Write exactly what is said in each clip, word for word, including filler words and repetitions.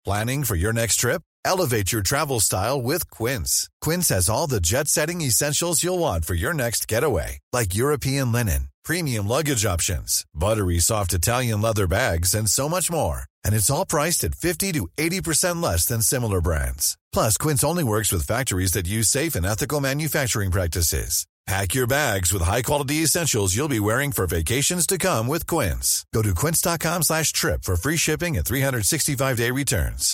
Planning for your next trip? Elevate your travel style with Quince. Quince has all the jet-setting essentials you'll want for your next getaway, like European linen, premium luggage options, buttery soft Italian leather bags, and so much more. And it's all priced at fifty to eighty percent less than similar brands. Plus, Quince only works with factories that use safe and ethical manufacturing practices. Pack your bags with high-quality essentials you'll be wearing for vacations to come with Quince. Go to quince.com slash trip for free shipping and three sixty-five day returns.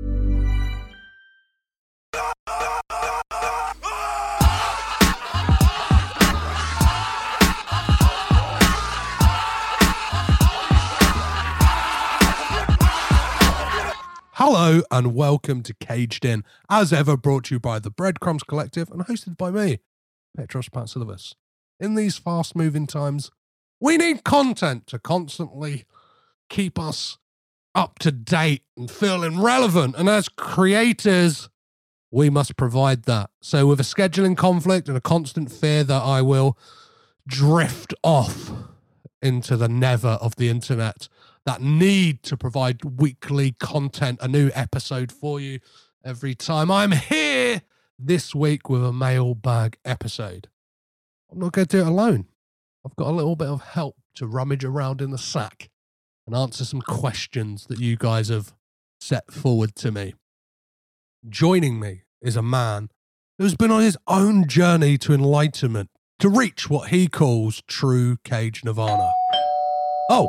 Hello and welcome to Caged In, as ever brought to you by the Breadcrumbs Collective and hosted by me, Petros Patsilivas. In these fast-moving times, we need content to constantly keep us up to date and feeling relevant, and as creators, we must provide that. So with a scheduling conflict and a constant fear that I will drift off into the never of the internet, that need to provide weekly content, a new episode for you every time, I'm here this week with a mailbag episode. I'm not going to do it alone. I've got a little bit of help to rummage around in the sack and answer some questions that you guys have set forward to me. Joining me is a man who's been on his own journey to enlightenment to reach what he calls true cage nirvana. Oh,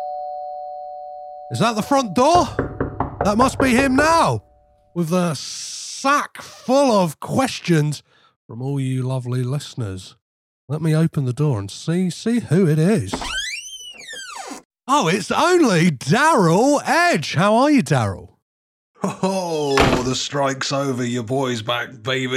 is that the front door? That must be him now, with a sack full of questions from all you lovely listeners. Let me open the door and see see who it is. Oh, it's only Daryl Edge. How are you, Daryl? Oh, the strike's over. Your boy's back, baby.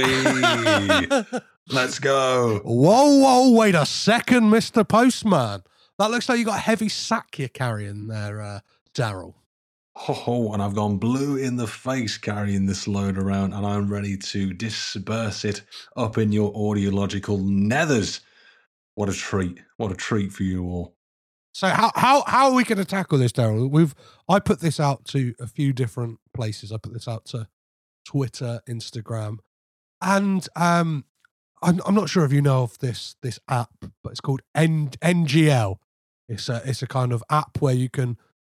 Let's go. Whoa, whoa, wait a second, Mister Postman. That looks like you got a heavy sack you're carrying there, uh, Daryl. Oh, and I've gone blue in the face carrying this load around, and I'm ready to disperse it up in your audiological nethers. What a treat. What a treat for you all. So how how how are we going to tackle this, Daryl? We've I put this out to a few different places. I put this out to Twitter, Instagram, and um, I'm I'm not sure if you know of this this app, but it's called N- NGL. It's a it's a kind of app where you can.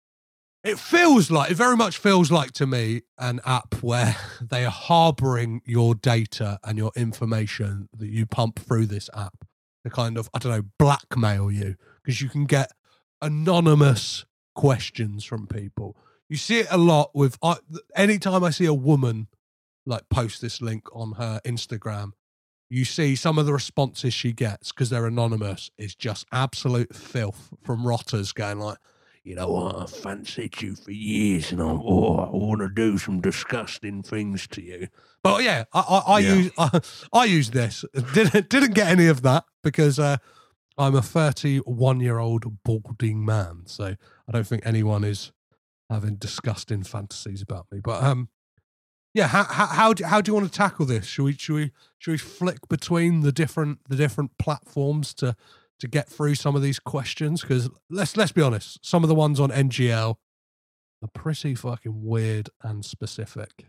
It feels like, it very much feels like to me, an app where they are harboring your data and your information that you pump through this app to kind of, I don't know, blackmail you, because you can get anonymous questions from people. You see it a lot with, I, anytime I see a woman like post this link on her Instagram, you see some of the responses she gets, because they're anonymous, is just absolute filth from rotters going like, you know what, I fancied you for years and I, oh, I want to do some disgusting things to you. But yeah, I, I, I Yeah. use I, I use this. Didn't didn't get any of that because uh, I'm a thirty-one-year-old balding man, so I don't think anyone is having disgusting fantasies about me. But um, yeah, how how how do, how do you want to tackle this? Should we should we should we flick between the different the different platforms to to get through some of these questions? Because let's let's be honest, some of the ones on N G L are pretty fucking weird and specific.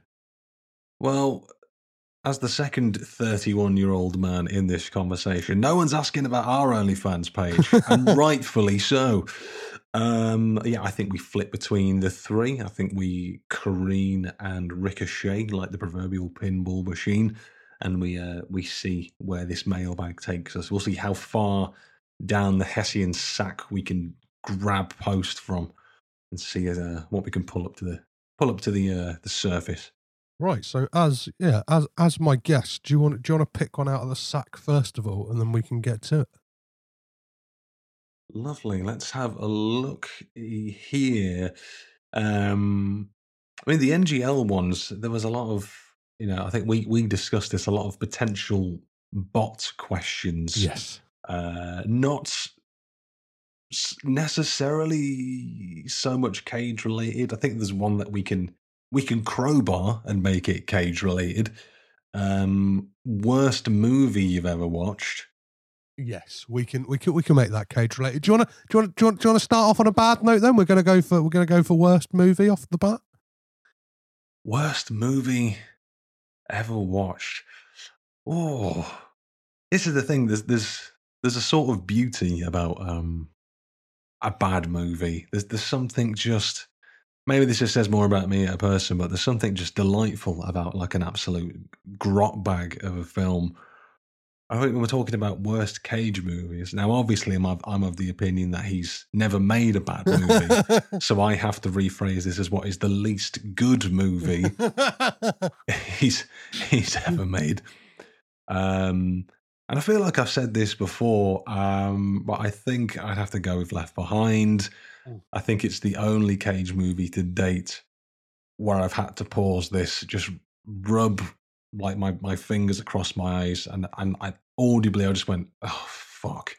Well, as the second thirty-one-year-old man in this conversation, no one's asking about our OnlyFans page, and rightfully so. Um, yeah, I think we flip between the three. I think we careen and ricochet like the proverbial pinball machine, and we uh, we see where this mailbag takes us. We'll see how far down the Hessian sack we can grab post from, and see uh, what we can pull up to the pull up to the uh, the surface. Right. So as yeah, as as my guest, do you want do you want to pick one out of the sack first of all, and then we can get to it? Lovely. Let's have a look here. Um, I mean, the N G L ones, there was a lot of, you know, I think we, we discussed this, a lot of potential bot questions. Yes. Uh, not s- necessarily so much cage related. I think there's one that we can we can crowbar and make it cage related. Um, worst movie you've ever watched. Yes, we can we can we can make that cage related. Do you want to do you want do you want, do you want to start off on a bad note? Then we're gonna go for we're gonna go for worst movie off the bat. Worst movie ever watched. Oh, this is the thing. There's there's there's a sort of beauty about um a bad movie. There's there's something just maybe this just says more about me as a person, but there's something just delightful about like an absolute grot bag of a film. I think we're talking about worst Cage movies. Now, obviously, I'm of, I'm of the opinion that he's never made a bad movie, so I have to rephrase this as what is the least good movie he's he's ever made. Um, and I feel like I've said this before, um, but I think I'd have to go with Left Behind. I think it's the only Cage movie to date where I've had to pause this, just rub like my, my fingers across my eyes, and and I audibly I just went, oh fuck.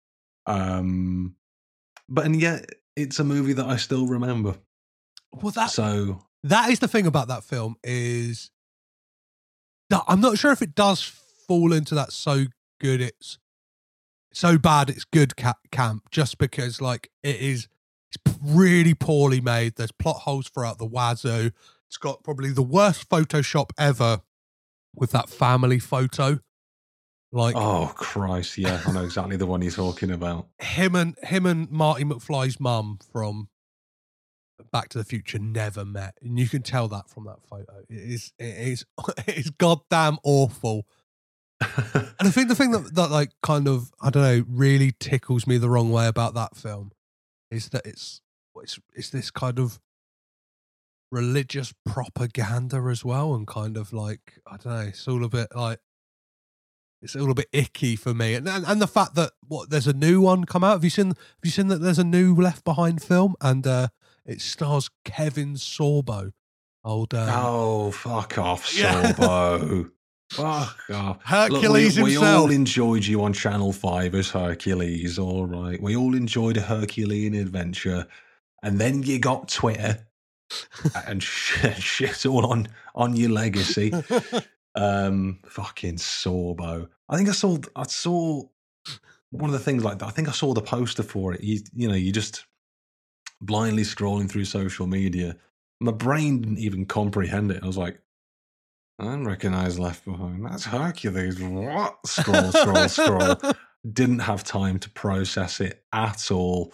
Um, but and yet it's a movie that I still remember. Well, that so that is the thing about that film is that I'm not sure if it does fall into that so good it's so bad it's good ca- camp, just because like it is it's really poorly made. There's plot holes throughout the wazoo. It's got probably the worst Photoshop ever with that family photo. Like, oh Christ, yeah, I know exactly the one you're talking about. Him and him and Marty McFly's mum from Back to the Future never met, and you can tell that from that photo. It is, it is, it is goddamn awful. And I think the thing that that like kind of I don't know really tickles me the wrong way about that film is that it's it's it's this kind of religious propaganda as well, and kind of like I don't know, it's all a bit like. It's a little bit icky for me, and, and and the fact that what there's a new one come out. Have you seen? Have you seen that there's a new Left Behind film, and uh, it stars Kevin Sorbo. Old um, oh fuck off, Yeah. Sorbo. Fuck off. Hercules Look, we, we himself. all enjoyed you on Channel Five as Hercules. All right, we all enjoyed a Herculean adventure, and then you got Twitter and shit, shit all on on your legacy. Um, fucking Sorbo. I think I saw. I saw one of the things like that. I think I saw the poster for it. You, you know, you just blindly scrolling through social media. My brain didn't even comprehend it. I was like, I don't recognize Left Behind. That's Hercules. What? Scroll, scroll, scroll. Didn't have time to process it at all.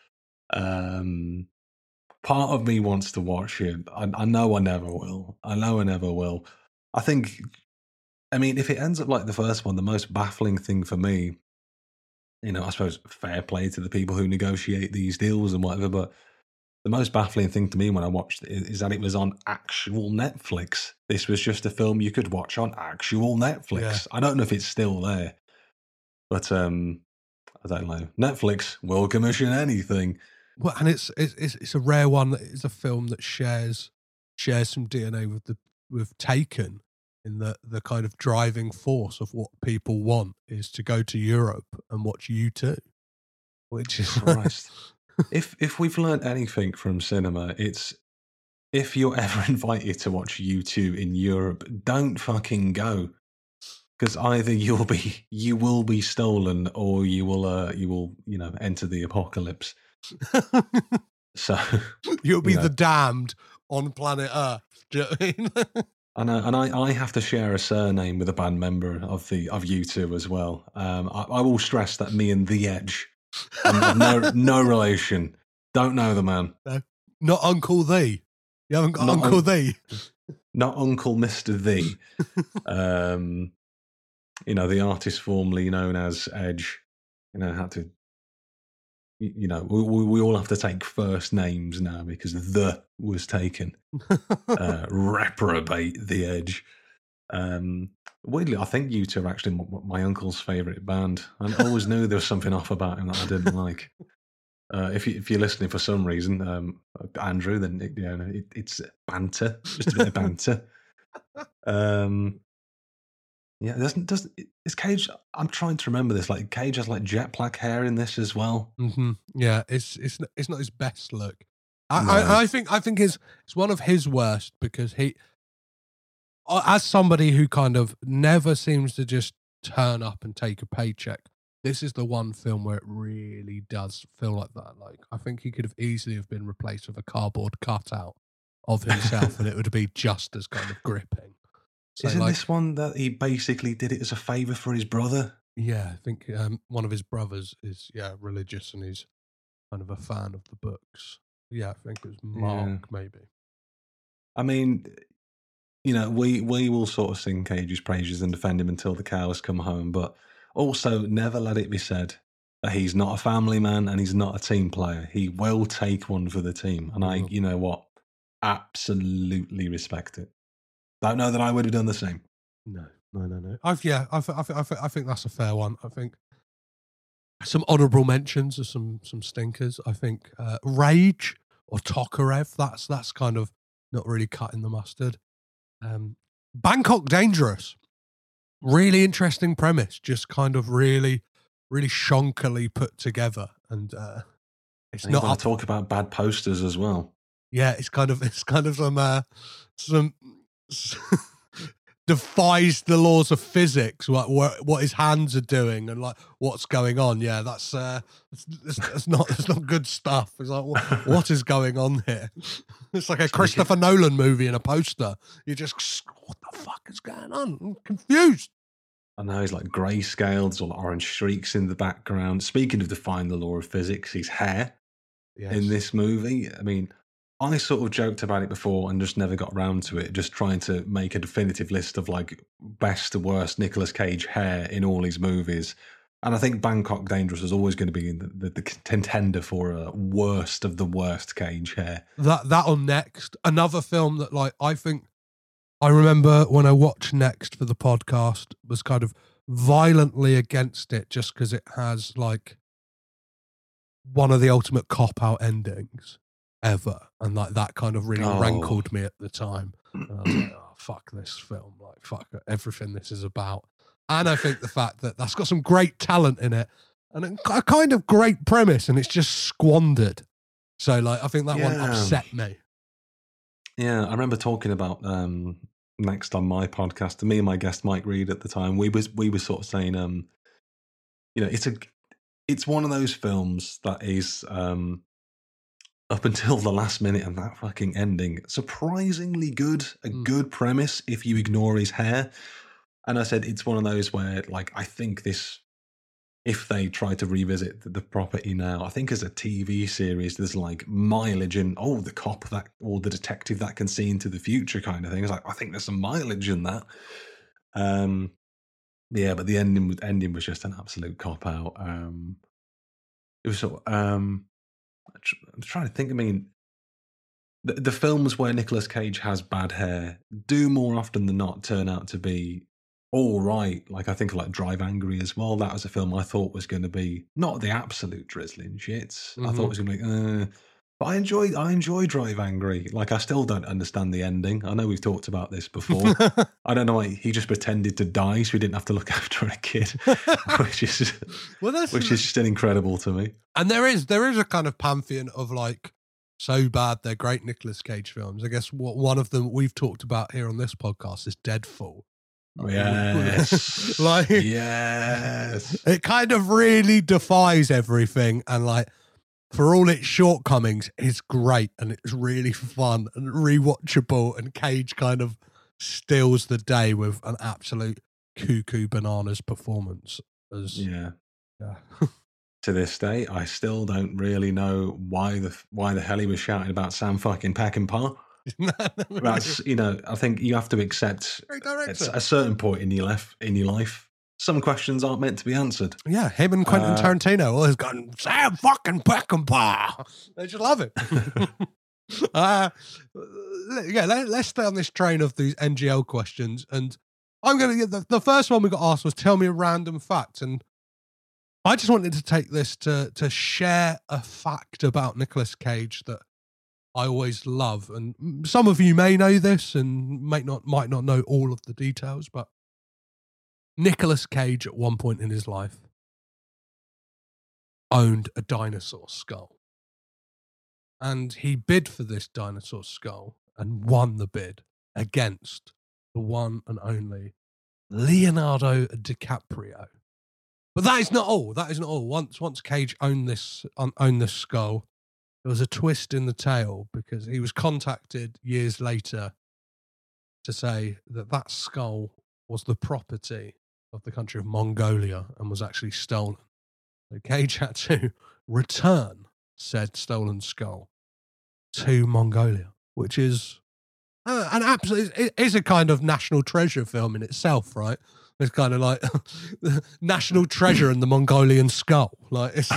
Um, part of me wants to watch it. I, I know I never will. I know I never will. I think, I mean, if it ends up like the first one, the most baffling thing for me, you know, I suppose fair play to the people who negotiate these deals and whatever, but the most baffling thing to me when I watched it is that it was on actual Netflix. This was just a film you could watch on actual Netflix. Yeah. I don't know if it's still there, but um, I don't know. Netflix will commission anything. Well, and it's it's it's it's a rare one. That is a film that shares shares some D N A with the with Taken, in the the kind of driving force of what people want is to go to Europe and watch U two, which is Christ. if if we've learned anything from cinema, it's if you're ever invited to watch U two in Europe, don't fucking go, because either you'll be you will be stolen, or you will uh, you will you know enter the apocalypse. So you'll be you know. the damned on planet Earth. Do you know what I mean? And, uh, and I, I have to share a surname with a band member of the of U two as well. Um, I, I will stress that me and The Edge, have no no relation. Don't know the man. No, not Uncle Thee. You haven't got Not Uncle un- Thee. Not Uncle Mister The. um, you know, the artist formerly known as Edge. You know, had to. You know, we, we all have to take first names now because the was taken. uh, reprobate The Edge. Um, weirdly, I think U two are actually my, my uncle's favourite band. I always knew there was something off about him that I didn't like. Uh, if, you, if you're listening for some reason, um, Andrew, then it, you know, it, it's banter, just a bit of banter. Um, yeah, doesn't doesn't is Cage? I'm trying to remember this. Like Cage has like jet black hair in this as well. Mm-hmm. Yeah, it's it's it's not his best look. I, No. I, I think I think it's it's one of his worst because he, as somebody who kind of never seems to just turn up and take a paycheck, this is the one film where it really does feel like that. Like I think he could have easily have been replaced with a cardboard cutout of himself, and it would be just as kind of gripping. So, Isn't like, this one that he basically did it as a favour for his brother? Yeah, I think um, one of his brothers is yeah religious, and he's kind of a fan of the books. Yeah, I think it was Mark, Yeah. maybe. I mean, you know, we, we will sort of sing Cage's praises and defend him until the cows come home, but also never let it be said that he's not a family man and he's not a team player. He will take one for the team. And I, Mhm. you know what, absolutely respect it. Don't know that I would have done the same. No, no, no, no. I've yeah, I, th- I, th- I, th- I think that's a fair one. I think some honourable mentions of some some stinkers. I think uh, Rage or Tokarev. That's that's kind of not really cutting the mustard. Um, Bangkok Dangerous. Really interesting premise. Just kind of really, really shonkily put together, and uh, it's And you not want up. to talk about bad posters as well. Yeah, it's kind of it's kind of some uh, some defies the laws of physics. What, what what his hands are doing and like what's going on. Yeah, that's uh, it's, it's not it's not good stuff. It's like what, what is going on here? It's like a Christopher Nolan movie in a poster. You just what the fuck is going on? I'm confused. I know he's like grayscale. There's all the orange streaks in the background. Speaking of defying the law of physics, his hair Yes. in this movie. I mean, I sort of joked about it before and just never got round to it, just trying to make a definitive list of like best to worst Nicolas Cage hair in all his movies. And I think Bangkok Dangerous is always going to be the, the, the contender for a worst of the worst Cage hair. That that on Next, another film that like I think I remember when I watched Next for the podcast was kind of violently against it just because it has like one of the ultimate cop out endings ever, and like that kind of really Oh. rankled me at the time. And I was like, oh fuck this film, like fuck everything this is about. And I think the fact that that's got some great talent in it and a kind of great premise, and it's just squandered. So like I think that one Yeah. upset me. Yeah, I remember talking about um, Next on my podcast, and me and my guest Mike Reed at the time, we was we were sort of saying, um, you know, it's a it's one of those films that is um, up until the last minute and that fucking ending, surprisingly good, a Mm. good premise if you ignore his hair. And I said it's one of those where, like, I think this, if they try to revisit the, the property now, I think as a T V series, there's like mileage in, oh, the cop that, or the detective that can see into the future kind of thing. It's like, I think there's some mileage in that. Um, yeah, but the ending, was- ending was just an absolute cop out. Um, it was sort of, um, I'm tr- I'm trying to think, I mean, the, the films where Nicolas Cage has bad hair do more often than not turn out to be all right. Like I think of like Drive Angry as well. That was a film I thought was going to be not the absolute drizzling shits. I thought it was going to be, uh, but I enjoyed. I enjoy Drive Angry. Like I still don't understand the ending. I know we've talked about this before. I don't know why he just pretended to die so he didn't have to look after a kid, which is Well, that's which is just incredible to me. and there is there is a kind of pantheon of like so bad they're great Nicolas Cage films. I guess what one of them we've talked about here on this podcast is Deadfall. Yes, Like- yes. It kind of really defies everything, and like for all its shortcomings, it's great and it's really fun and rewatchable. And Cage kind of steals the day with an absolute cuckoo bananas performance. As Yeah. yeah. To this day, I still don't really know why the why the hell he was shouting about Sam fucking Peckinpah. That's, you know, I think you have to accept Great at director. a certain point in your life, in your life, some questions aren't meant to be answered. Yeah, him and Quentin Uh, Tarantino always gone, Sam fucking Peckinpah. They just love it. uh, yeah, let, let's stay on this train of these N G L questions. And I'm going to get the, the first one we got asked was tell me a random fact. And I just wanted to take this to, to share a fact about Nicolas Cage that I always love. And some of you may know this and might not, might not know all of the details, but Nicolas Cage at one point in his life owned a dinosaur skull. And he bid for this dinosaur skull and won the bid against the one and only Leonardo DiCaprio. But that is not all. That is not all. Once once Cage owned this owned this skull, there was a twist in the tale because he was contacted years later to say that that skull was the property of the country of Mongolia and was actually stolen. So Cage had to return said stolen skull to Mongolia, which is uh, an absolute, it is a kind of national treasure film in itself, right? It's kind of like national treasure and the Mongolian skull. Like, it's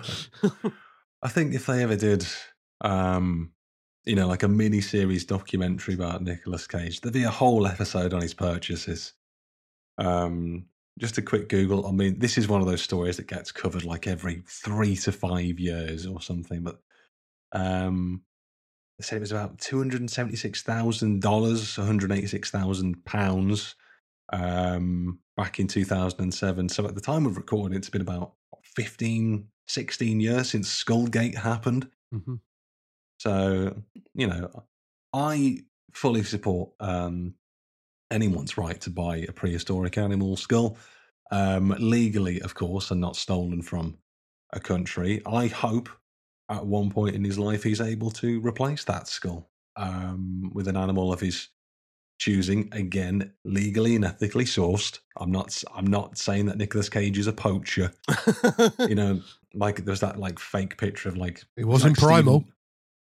I think if they ever did, um, you know, like a mini-series documentary about Nicolas Cage, there'd be a whole episode on his purchases. Um, just a quick Google. I mean, this is one of those stories that gets covered like every three to five years or something. But um, they said it was about two hundred seventy-six thousand dollars, one hundred eighty-six thousand pounds um, back in two thousand seven. So at the time of recording, it's been about fifteen, sixteen years since Skullgate happened. Mm-hmm. So, you know, I fully support um, anyone's right to buy a prehistoric animal skull, um, legally, of course, and not stolen from a country. I hope at one point in his life he's able to replace that skull um, with an animal of his choosing, again, legally and ethically sourced. I'm not I'm not saying that Nicolas Cage is a poacher. You know, like there's that like fake picture of like... He was in Primal. Steven,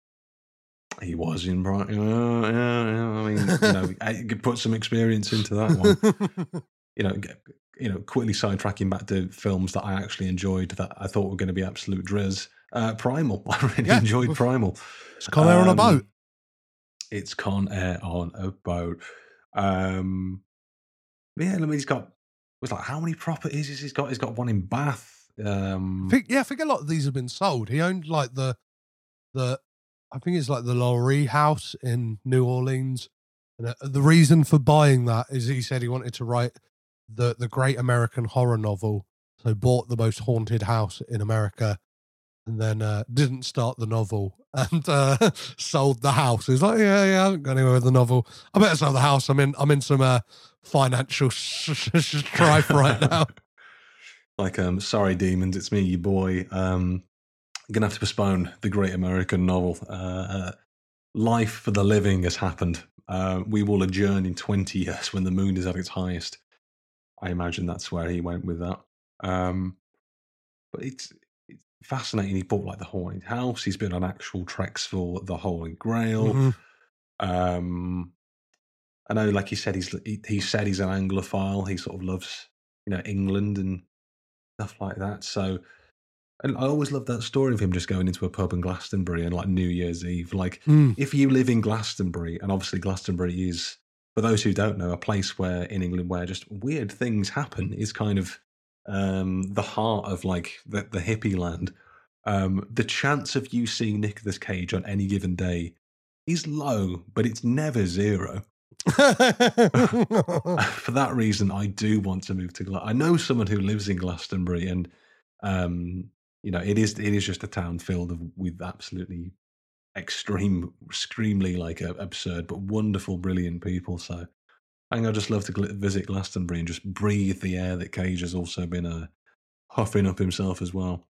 He was in Bright. Yeah, yeah, yeah. I mean, you know, I could put some experience into that one. You know, get, you know, quickly sidetracking back to films that I actually enjoyed that I thought were going to be absolute drizz. Uh, Primal. I really yeah. enjoyed Primal. It's Con Air um, on a boat. It's Con Air on a boat. Um, yeah, I mean, he's got. It was like, how many properties has he got? He's got one in Bath. Um, I think, yeah, I think a lot of these have been sold. He owned like the the. I think it's like the Laurie House in New Orleans. And uh, the reason for buying that is he said he wanted to write the, the great American horror novel. So bought the most haunted house in America and then uh, didn't start the novel and uh, sold the house. He's like, yeah, yeah, I haven't got anywhere with the novel. I better sell the house. I'm in, I'm in some uh, financial strife right now. Like, um, sorry, demons, it's me, your boy. Um, I'm going to have to postpone the great American novel. Uh, uh, Life for the living has happened. Uh, we will adjourn in twenty years when the moon is at its highest. I imagine that's where he went with that. Um, but it's, it's fascinating. He bought like the Haunted House. He's been on actual treks for the Holy Grail. Mm-hmm. Um, I know, like he said, he's he, he said he's an Anglophile. He sort of loves, you know, England and stuff like that. So. And I always love that story of him just going into a pub in Glastonbury and like New Year's Eve. Like, mm. if you live in Glastonbury, and obviously Glastonbury is, for those who don't know, a place where in England where just weird things happen, is kind of um, the heart of like the, the hippie land. Um, the chance of you seeing Nicolas Cage on any given day is low, but it's never zero. For that reason, I do want to move to Glastonbury. I know someone who lives in Glastonbury, and um, you know, it is it is just a town filled of, with absolutely extreme, extremely like uh, absurd but wonderful, brilliant people. So I think I'd just love to gl- visit Glastonbury and just breathe the air that Cage has also been uh, huffing up himself as well.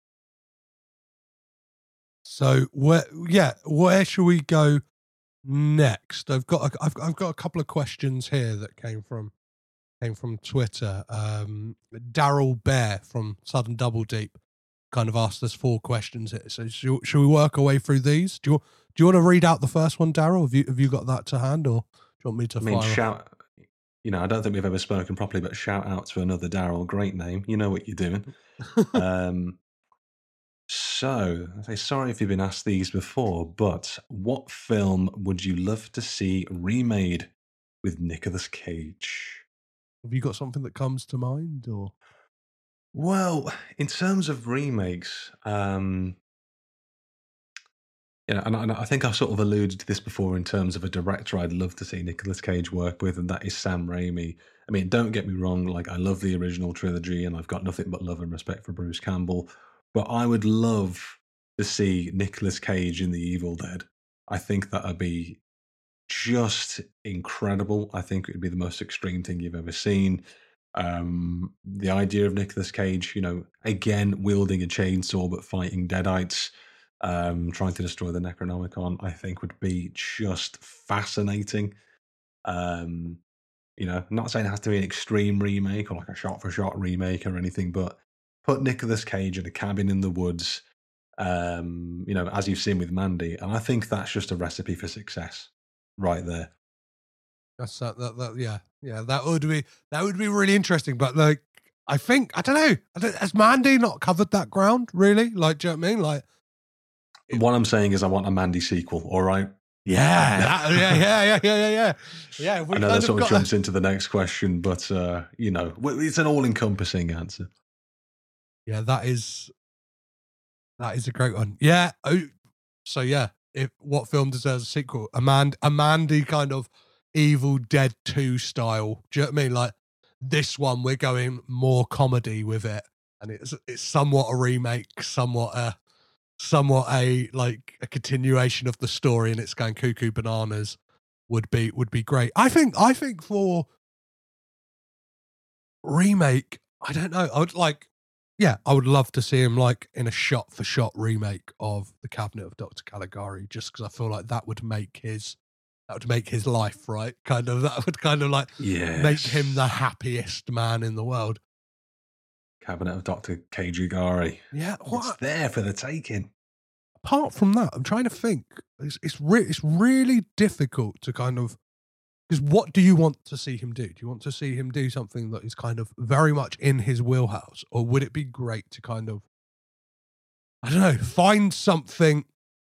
So where, yeah, where should we go next? I've got a, I've I've got a couple of questions here that came from came from Twitter. Um, Daryl Bear from Sudden Double Deep kind of asked us four questions here. So should, should we work our way through these? Do you do you want to read out the first one, Daryl? Have you have you got that to hand, or do you want me to? I mean, fire shout. Off? You know, I don't think we've ever spoken properly, but shout out to another Daryl. Great name. You know what you're doing. um, so, I say sorry if you've been asked these before, but what film would you love to see remade with Nicolas Cage? Have you got something that comes to mind, or? Well, in terms of remakes, um, you know, and, and I think I've sort of alluded to this before in terms of a director I'd love to see Nicolas Cage work with, and that is Sam Raimi. I mean, don't get me wrong, like I love the original trilogy, and I've got nothing but love and respect for Bruce Campbell, but I would love to see Nicolas Cage in The Evil Dead. I think that would be just incredible. I think it would be the most extreme thing you've ever seen. Um, the idea of Nicolas Cage, you know, again, wielding a chainsaw but fighting deadites, um, trying to destroy the Necronomicon, I think would be just fascinating. Um, you know, I'm not saying it has to be an extreme remake or like a shot-for-shot remake or anything, but put Nicolas Cage in a cabin in the woods, um, you know, as you've seen with Mandy, and I think that's just a recipe for success right there. That's that, that, that yeah, yeah. That would be that would be really interesting. But like, I think I don't know. I don't, has Mandy not covered that ground really? Like, do you know what I mean? Like, what I'm saying is, I want a Mandy sequel. All right. Yeah, that, yeah, yeah, yeah, yeah, yeah, yeah. I know that sort of jumps a... into the next question, but uh, you know, it's an all-encompassing answer. Yeah, that is that is a great one. Yeah. Oh, so yeah, if what film deserves a sequel? A man, a Mandy kind of Evil Dead two style. Do you know what I mean? Like this one, we're going more comedy with it, and it's it's somewhat a remake, somewhat a. somewhat a like a continuation of the story, and it's going cuckoo bananas would be would be great. I think I think for remake, I don't know. I would like, yeah, I would love to see him like in a shot for shot remake of The Cabinet of Doctor Caligari, just because I feel like that would make his that would make his life right. Kind of that would kind of like yes. make him the happiest man in the world. Cabinet of Doctor Caligari. Yeah, what? It's there for the taking. Apart from that, I'm trying to think. It's it's, re- it's really difficult to kind of, because what do you want to see him do? Do you want to see him do something that is kind of very much in his wheelhouse, or would it be great to kind of, I don't know, find something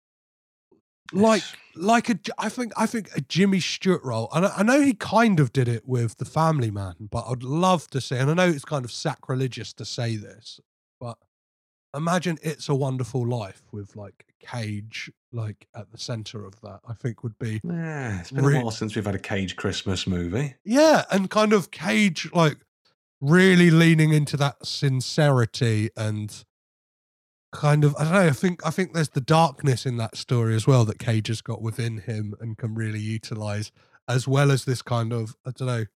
like like a I think I think a Jimmy Stewart role, and I, I know he kind of did it with The Family Man, but I'd love to see, and I know it's kind of sacrilegious to say this, but imagine It's a Wonderful Life with like Cage like at the center of that. I think would be yeah. It's been re- a while since we've had a Cage Christmas movie. Yeah, and kind of Cage like really leaning into that sincerity and kind of, I don't know, I think I think there's the darkness in that story as well that Cage has got within him and can really utilize, as well as this kind of, I don't know,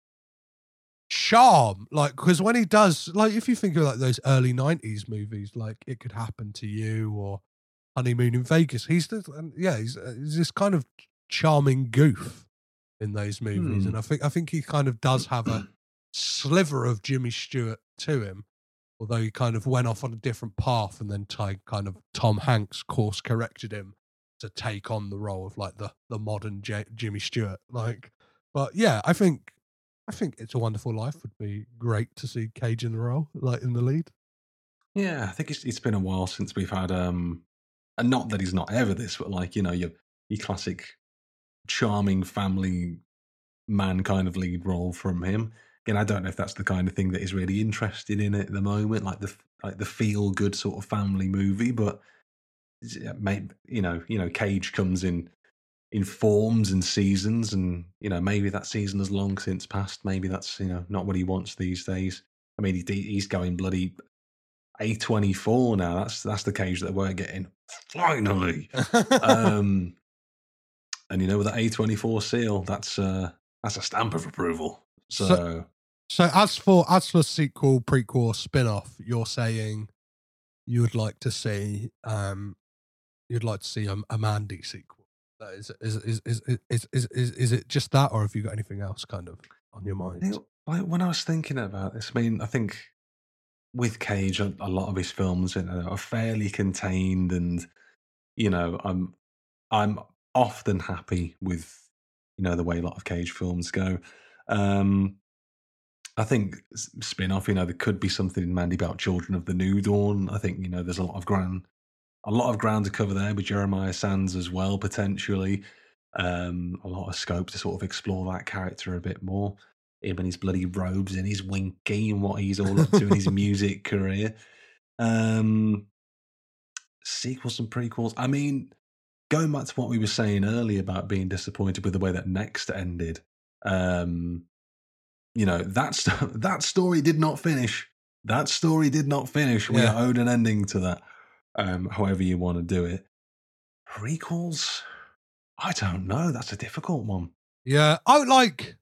charm. Like, because when he does, like, if you think of like those early nineties movies, like It Could Happen to You or Honeymoon in Vegas, he's the, yeah, he's, he's this kind of charming goof in those movies, hmm. and I think I think he kind of does have a sliver of Jimmy Stewart to him. Although he kind of went off on a different path, and then t- kind of Tom Hanks course corrected him to take on the role of like the the modern J- Jimmy Stewart. Like, but yeah, I think I think It's a Wonderful Life would be great to see Cage in the role, like in the lead. Yeah, I think it's it's been a while since we've had um, and not that he's not ever this, but like, you know, your your classic charming family man kind of lead role from him. Again, I don't know if that's the kind of thing that he's really interested in at the moment, like the like the feel good sort of family movie. But maybe, you know, you know, Cage comes in in forms and seasons, and you know, maybe that season has long since passed. Maybe that's, you know, not what he wants these days. I mean, he, he's going bloody A twenty-four now. That's that's the Cage that we're getting finally. um, and you know, with that A twenty-four seal, that's uh, that's a stamp of approval. So. so So as for as for sequel, prequel, or spin-off, you're saying you would like to see um you'd like to see a, a Mandy sequel. Is is is is is is is is it just that, or have you got anything else kind of on your mind? You know, like when I was thinking about this, I mean, I think with Cage, a, a lot of his films, you know, are fairly contained, and you know, I'm I'm often happy with, you know, the way a lot of Cage films go. Um, I think spin-off, you know, there could be something in Mandy about Children of the New Dawn. I think, you know, there's a lot of ground, a lot of ground to cover there with Jeremiah Sands as well, potentially. Um, a lot of scope to sort of explore that character a bit more. Him and his bloody robes and his winky and what he's all up to in his music career. Um, sequels and prequels. I mean, going back to what we were saying earlier about being disappointed with the way that Next ended, um, you know, that's, that story did not finish. That story did not finish. We Yeah. owed an ending to that, um, however you want to do it. Prequels? I don't know. That's a difficult one. Yeah, I would like,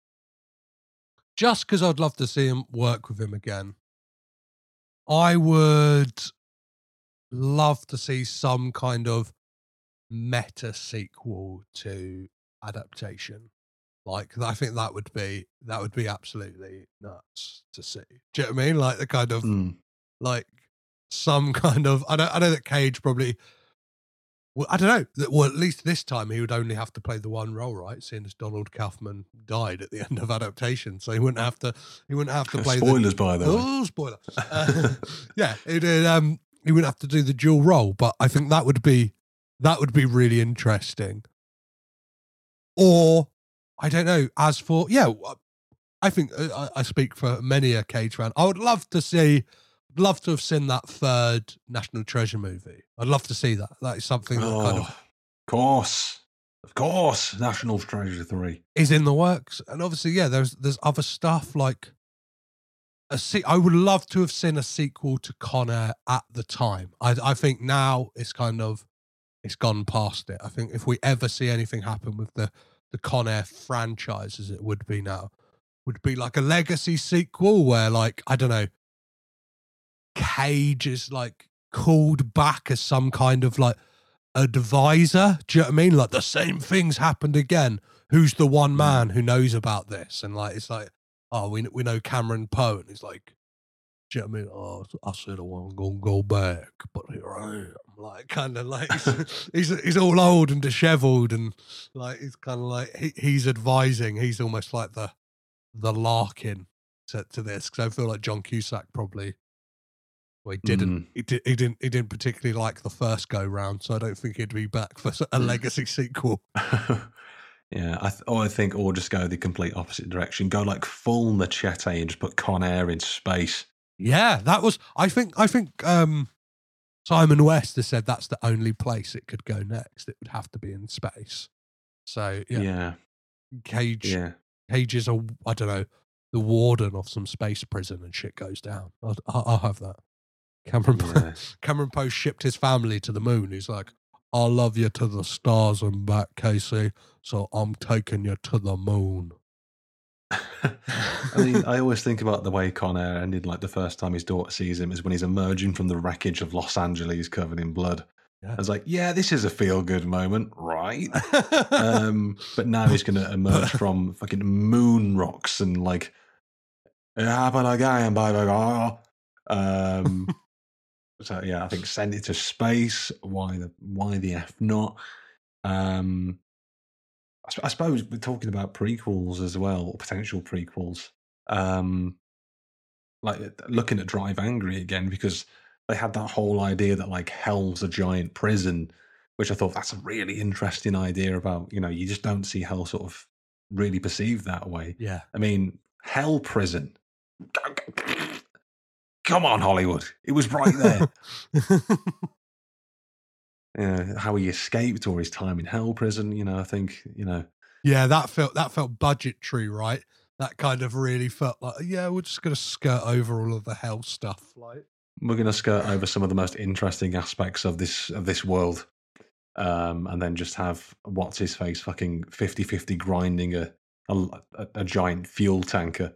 just because I'd love to see him work with him again, I would love to see some kind of meta sequel to adaptation. Like, I think that would be that would be absolutely nuts to see. Do you know what I mean? Like the kind of Mm. like some kind of I know I know that Cage probably well, I don't know. that- Well, at least this time he would only have to play the one role, right? Seeing as Donald Kaufman died at the end of adaptation, so he wouldn't have to he wouldn't have to play Spoilers, the, by the way. Oh, spoiler. Uh, yeah, it, it, um, he wouldn't have to do the dual role, but I think that would be that would be really interesting. Or I don't know. As for yeah, I think uh, I, I speak for many a Cage fan. I would love to see, love to have seen that third National Treasure movie. I'd love to see that. That is something that Oh, kind of of course. Of course. National Treasure three. is in the works. And obviously, yeah, there's there's other stuff like a se- I would love to have seen a sequel to Con Air at the time. I I think now it's kind of it's gone past it. I think if we ever see anything happen with the the Con Air franchise as it would be now, would be like a legacy sequel where, like, I don't know, Cage is like called back as some kind of like advisor. Do you know what I mean? Like the same things happened again. Who's the one man who knows about this? And like it's like, oh, we we know Cameron Poe, and he's like, do you know what I mean? Oh, I said I wasn't gonna go back, but here I am. Like kind of like he's, he's he's all old and dishevelled, and like he's kind of like he, he's advising. He's almost like the the Larkin to, to this, because I feel like John Cusack probably well he didn't Mm. he, did, he didn't he didn't particularly like the first go round, so I don't think he'd be back for a legacy sequel. Yeah, I th- or I think, or just go the complete opposite direction. Go like full Machete and just put Con Air in space. Yeah, that was. I think. I think um, Simon West has said that's the only place it could go next. It would have to be in space. So yeah, Yeah, Cage. yeah. Cage is a. I don't know, the warden of some space prison, and shit goes down. I'll, I'll I'll have that. Cameron Yeah. Cameron Poe shipped his family to the moon. He's like, "I'll love you to the stars and back, Casey. So I'm taking you to the moon." I mean, I always think about the way Con Air ended. Like the first time his daughter sees him is when he's emerging from the wreckage of Los Angeles, covered in blood. Yeah. I was like, "Yeah, this is a feel-good moment, right?" um, but now he's going to emerge from fucking moon rocks and like, "It happened again, baby." Um, so yeah, I think send it to space. Why the why the f not? Um, I, sp- I suppose we're talking about prequels as well, or potential prequels. Um, like looking at Drive Angry again, because they had that whole idea that like hell's a giant prison, which I thought that's a really interesting idea about, you know, you just don't see hell sort of really perceived that way. Yeah. I mean, hell prison. Come on, Hollywood. It was right there. uh, how he escaped or his time in hell prison, you know, I think, you know. Yeah, that felt that felt budgetary, right? That kind of really felt like, yeah, we're just gonna skirt over all of the hell stuff. Like We're going to skirt over some of the most interesting aspects of this of this world, um, and then just have what's his face fucking fifty-fifty grinding a a, a giant fuel tanker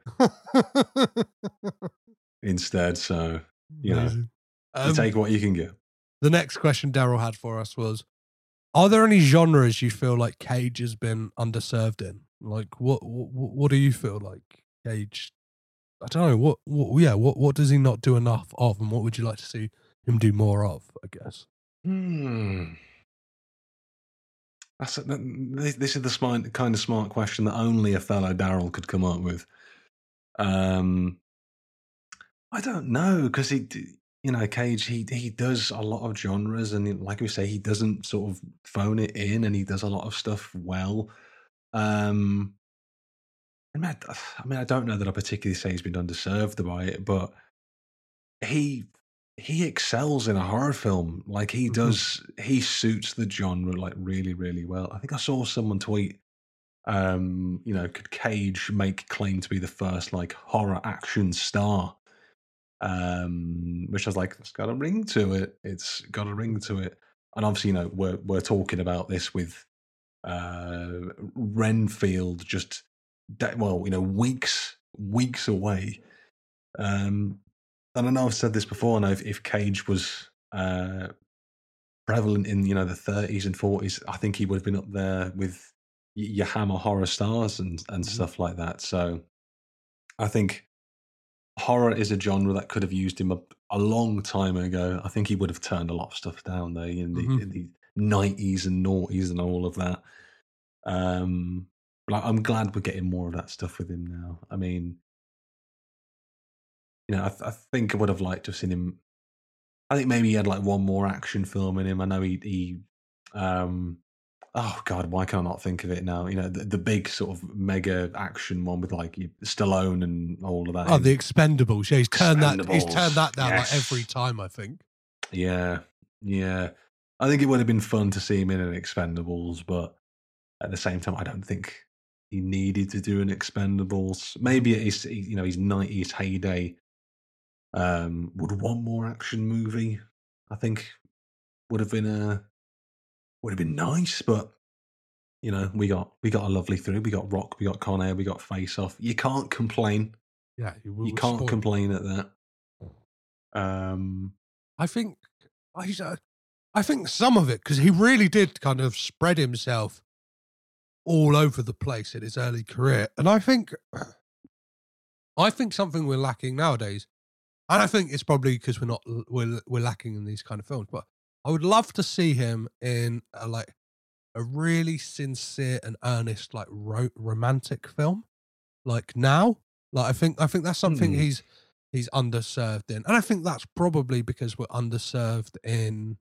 instead. So you know, Amazing. you Um, take what you can get. the next question Daryl had for us was, are there any genres you feel like Cage has been underserved in? Like, what what, what do you feel like Cage? I don't know. What, what yeah, what, what does he not do enough of, and what would you like to see him do more of, I guess? Hmm. That's a, this, this is the smart, kind of smart question that only a fellow Daryl could come up with. Um, I don't know, because he, d- you know, Cage, he he does a lot of genres, and like we say, he doesn't sort of phone it in, and he does a lot of stuff well. Um, I mean, I, I mean, I don't know that I particularly say he's been underserved by it, but he he excels in a horror film. Like he Mhm. does, he suits the genre like really, really well. I think I saw someone tweet, um, you know, could Cage make claim to be the first like horror action star? Um, which I was like, it's got a ring to it. It's got a ring to it. And obviously, you know, we're we're talking about this with uh Renfield just de- well, you know, weeks weeks away. Um, and I know I've said this before. I know if, if Cage was uh, prevalent in, you know, the thirties and forties, I think he would have been up there with your Hammer horror stars and, and Mhm. stuff like that. So I think horror is a genre that could have used him a, a long time ago. I think he would have turned a lot of stuff down though in the, Mhm. in the nineties and noughties and all of that. Um, but I'm glad we're getting more of that stuff with him now. I mean, you know, I, th- I think I would have liked to have seen him. I think maybe he had like one more action film in him. I know he, he um, oh God, why can I not think of it now? You know, the, the big sort of mega action one with like Stallone and all of that. Oh, the Expendables. Yeah, he's turned that. He's Expendables, turned that down yes. like every time. I think. Yeah, yeah. I think it would have been fun to see him in an Expendables, but at the same time, I don't think he needed to do an Expendables. Maybe at his, you know, his nineties heyday, um, would one more action movie, I think, would have been a would have been nice. But you know, we got we got a lovely three. We got Rock, we got Con Air, we got Face Off. You can't complain. Yeah, you, You can't complain at that. Um, I think I, uh, I think some of it because he really did kind of spread himself all over the place in his early career, and I think, I think something we're lacking nowadays, and I think it's probably because we're not we're we're lacking in these kind of films. But I would love to see him in a, like a really sincere and earnest like ro- romantic film, like now. Like I think I think that's something Hmm. he's he's underserved in, and I think that's probably because we're underserved in.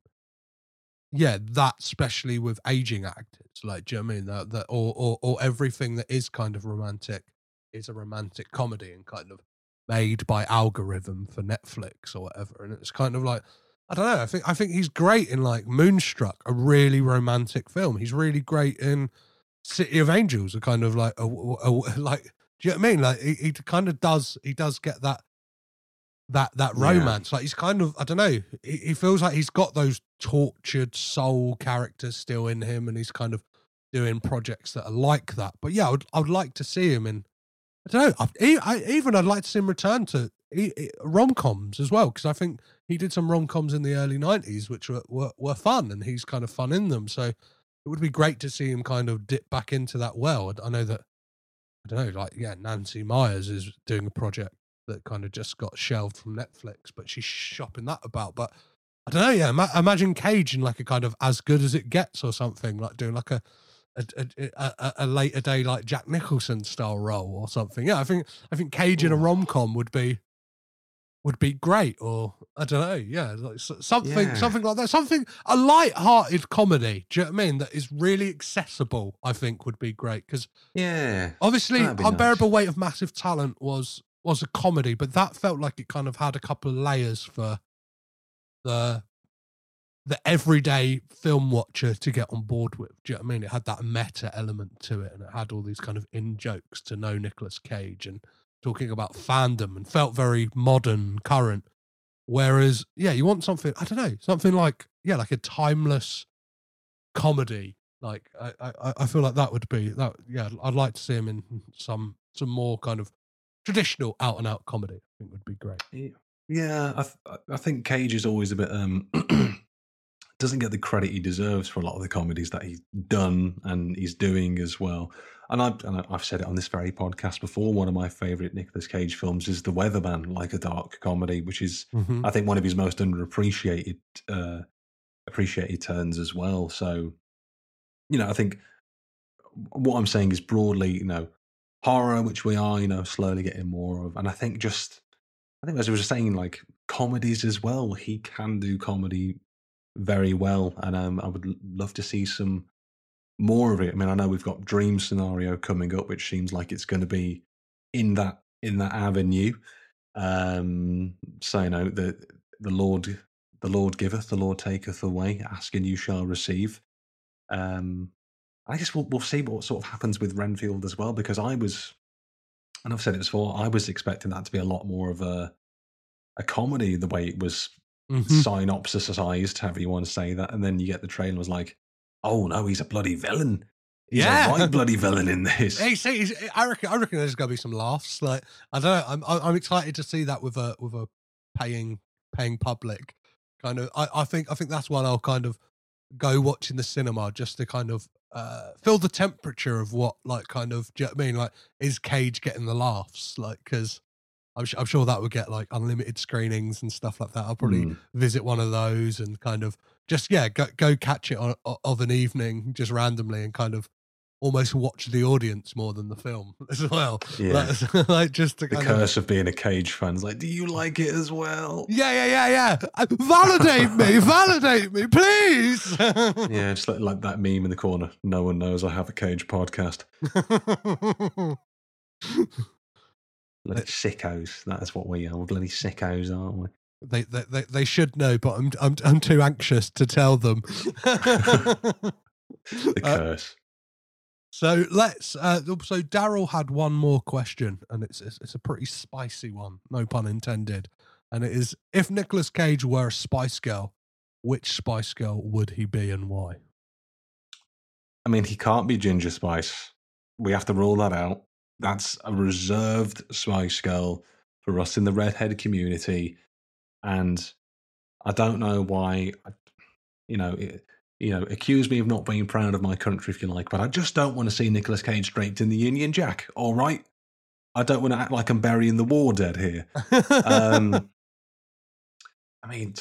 Yeah, that especially with aging actors, like, do you know what I mean? That, that or, or or everything that is kind of romantic is a romantic comedy and kind of made by algorithm for Netflix or whatever. And it's kind of like, I don't know. I think I think he's great in like Moonstruck, a really romantic film. He's really great in City of Angels, a kind of like a, a, like. Do you know what I mean? Like he, he kind of does. He does get that that that Yeah. romance. Like he's kind of, I don't know. He, he feels like he's got those tortured soul characters still in him, and he's kind of doing projects that are like that. But yeah, I would I would like to see him in. I don't know. I, I, even I'd like to see him return to rom coms as well, because I think he did some rom coms in the early nineties which were, were were fun, and he's kind of fun in them. So it would be great to see him kind of dip back into that well. I know that I don't know, like yeah, Nancy Myers is doing a project that kind of just got shelved from Netflix, but she's shopping that about. But I don't know, yeah, ima- imagine Cage in like a kind of As Good as It Gets or something, like doing like a a, a, a, a later day like Jack Nicholson style role or something. Yeah, I think I think Cage in a Ooh. rom com would be would be great, or I don't know, yeah, like s- something Yeah. something like that, something a light-hearted comedy. Do you know what I mean? That is really accessible. I think would be great because Yeah. obviously, That'd be Unbearable nice. Weight of Massive Talent was was a comedy, but that felt like it kind of had a couple of layers for the the everyday film watcher to get on board with. Do you know what I mean? It had that meta element to it, and it had all these kind of in jokes to know Nicolas Cage and talking about fandom, and felt very modern, current. Whereas, yeah, you want something, I don't know, something like, yeah, like a timeless comedy. Like I, I, I feel like that would be that. Yeah, I'd like to see him in some some more kind of traditional out and out comedy. I think would be great. Yeah, I th- I think Cage is always a bit um doesn't get the credit he deserves for a lot of the comedies that he's done and he's doing as well. And I've and I've said it on this very podcast before. One of my favorite Nicolas Cage films is The Weatherman, like a dark comedy, which is Mhm. I think one of his most underappreciated uh, appreciated turns as well. So, you know, I think what I'm saying is broadly, you know, horror, which we are, you know, slowly getting more of, and I think just I think as I was saying, like comedies as well. He can do comedy very well, and um, I would l- love to see some more of it. I mean, I know we've got Dream Scenario coming up, which seems like it's going to be in that in that avenue. Um, so you know, the the Lord, the Lord giveth, the Lord taketh away. Ask and you shall receive. Um, I guess we'll we'll see what sort of happens with Renfield as well, because I was, and I've said it before, I was expecting that to be a lot more of a a comedy, the way it was Mhm. synopsisized, however you want to say that, and then you get the trailer and was like, oh no, he's a bloody villain. He's Yeah. a right bloody villain in this. Hey, see, he's- I reckon, I reckon there's gonna be some laughs. Like, I don't know, I'm, I'm excited to see that with a with a paying paying public, Kind of, I, I think I think that's one I'll kind of go watch in the cinema just to kind of uh, feel the temperature of what, like, kind of, do you know what I mean? Like, is Cage getting the laughs? Like, because I'm, I'm sure that would get like unlimited screenings and stuff like that. I'll probably mm. visit one of those and kind of just, yeah, go, go catch it on, of an evening just randomly and kind of almost watch the audience more than the film as well. Yeah. Like, like just to the kind curse of, of being a Cage fan is like, do you like it as well? Yeah, yeah, yeah, yeah. Validate me, validate me, please. Yeah, just like, like that meme in the corner. No one knows I have a Cage podcast. Bloody sickos. That is what we are. We're bloody sickos, aren't we? They, they they they should know, but I'm I'm I'm too anxious to tell them. The curse. Uh, so let's. Uh, so Daryl had one more question, and it's, it's it's a pretty spicy one, no pun intended. And it is: if Nicolas Cage were a Spice Girl, which Spice Girl would he be, and why? I mean, he can't be Ginger Spice. We have to rule that out. That's a reserved Spice Girl for us in the redhead community, and I don't know why. You know. It, You know, accuse me of not being proud of my country if you like, but I just don't want to see Nicolas Cage draped in the Union Jack, all right? I don't want to act like I'm burying the war dead here. um, I mean,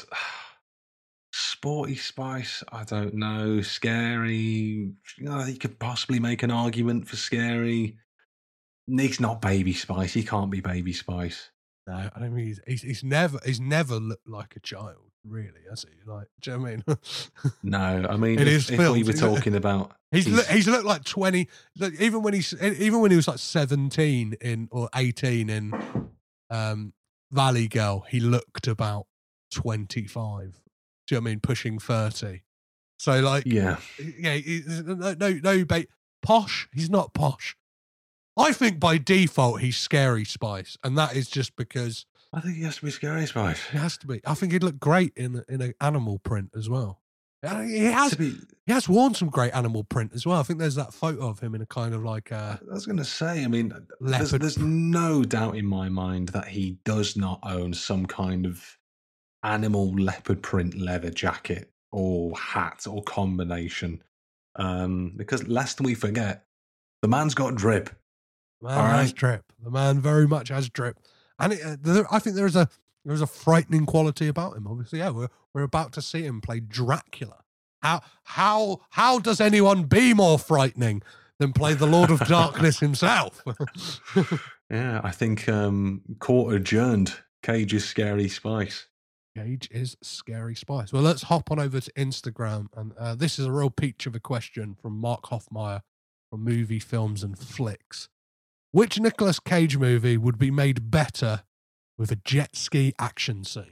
sporty Spice, I don't know. Scary, you know, you could possibly make an argument for Scary. Nick's not Baby Spice. He can't be Baby Spice. No, I don't mean he's, he's, he's never he's never looked like a child, really, has he? Like, do you know what I mean? No, I mean, if, if we were talking about, he's he's, he's looked like twenty. Like, even when he's even when he was like seventeen in or eighteen in um, Valley Girl, he looked about twenty-five. Do you know what I mean? Pushing thirty. So like, yeah, yeah, he's, no, no, no, bait. Posh. He's not posh. I think by default he's Scary Spice, and that is just because I think he has to be Scary Spice. He has to be. I think he'd look great in in an animal print as well. He has be, he has worn some great animal print as well. I think there's that photo of him in a kind of like a I was going to say, I mean, there's, there's no doubt in my mind that he does not own some kind of animal leopard print leather jacket or hat or combination. Um, because lest we forget, the man's got drip. The man All has right. drip. The man very much has drip, and it, uh, there, I think there is a there is a frightening quality about him. Obviously, yeah, we're we're about to see him play Dracula. How how how does anyone be more frightening than play the Lord of Darkness himself? Yeah, I think um, court adjourned. Cage is Scary Spice. Cage is Scary Spice. Well, let's hop on over to Instagram, and uh, this is a real peach of a question from Mark Hoffmeyer from Movie, Films, and Flicks. Which Nicolas Cage movie would be made better with a jet ski action scene?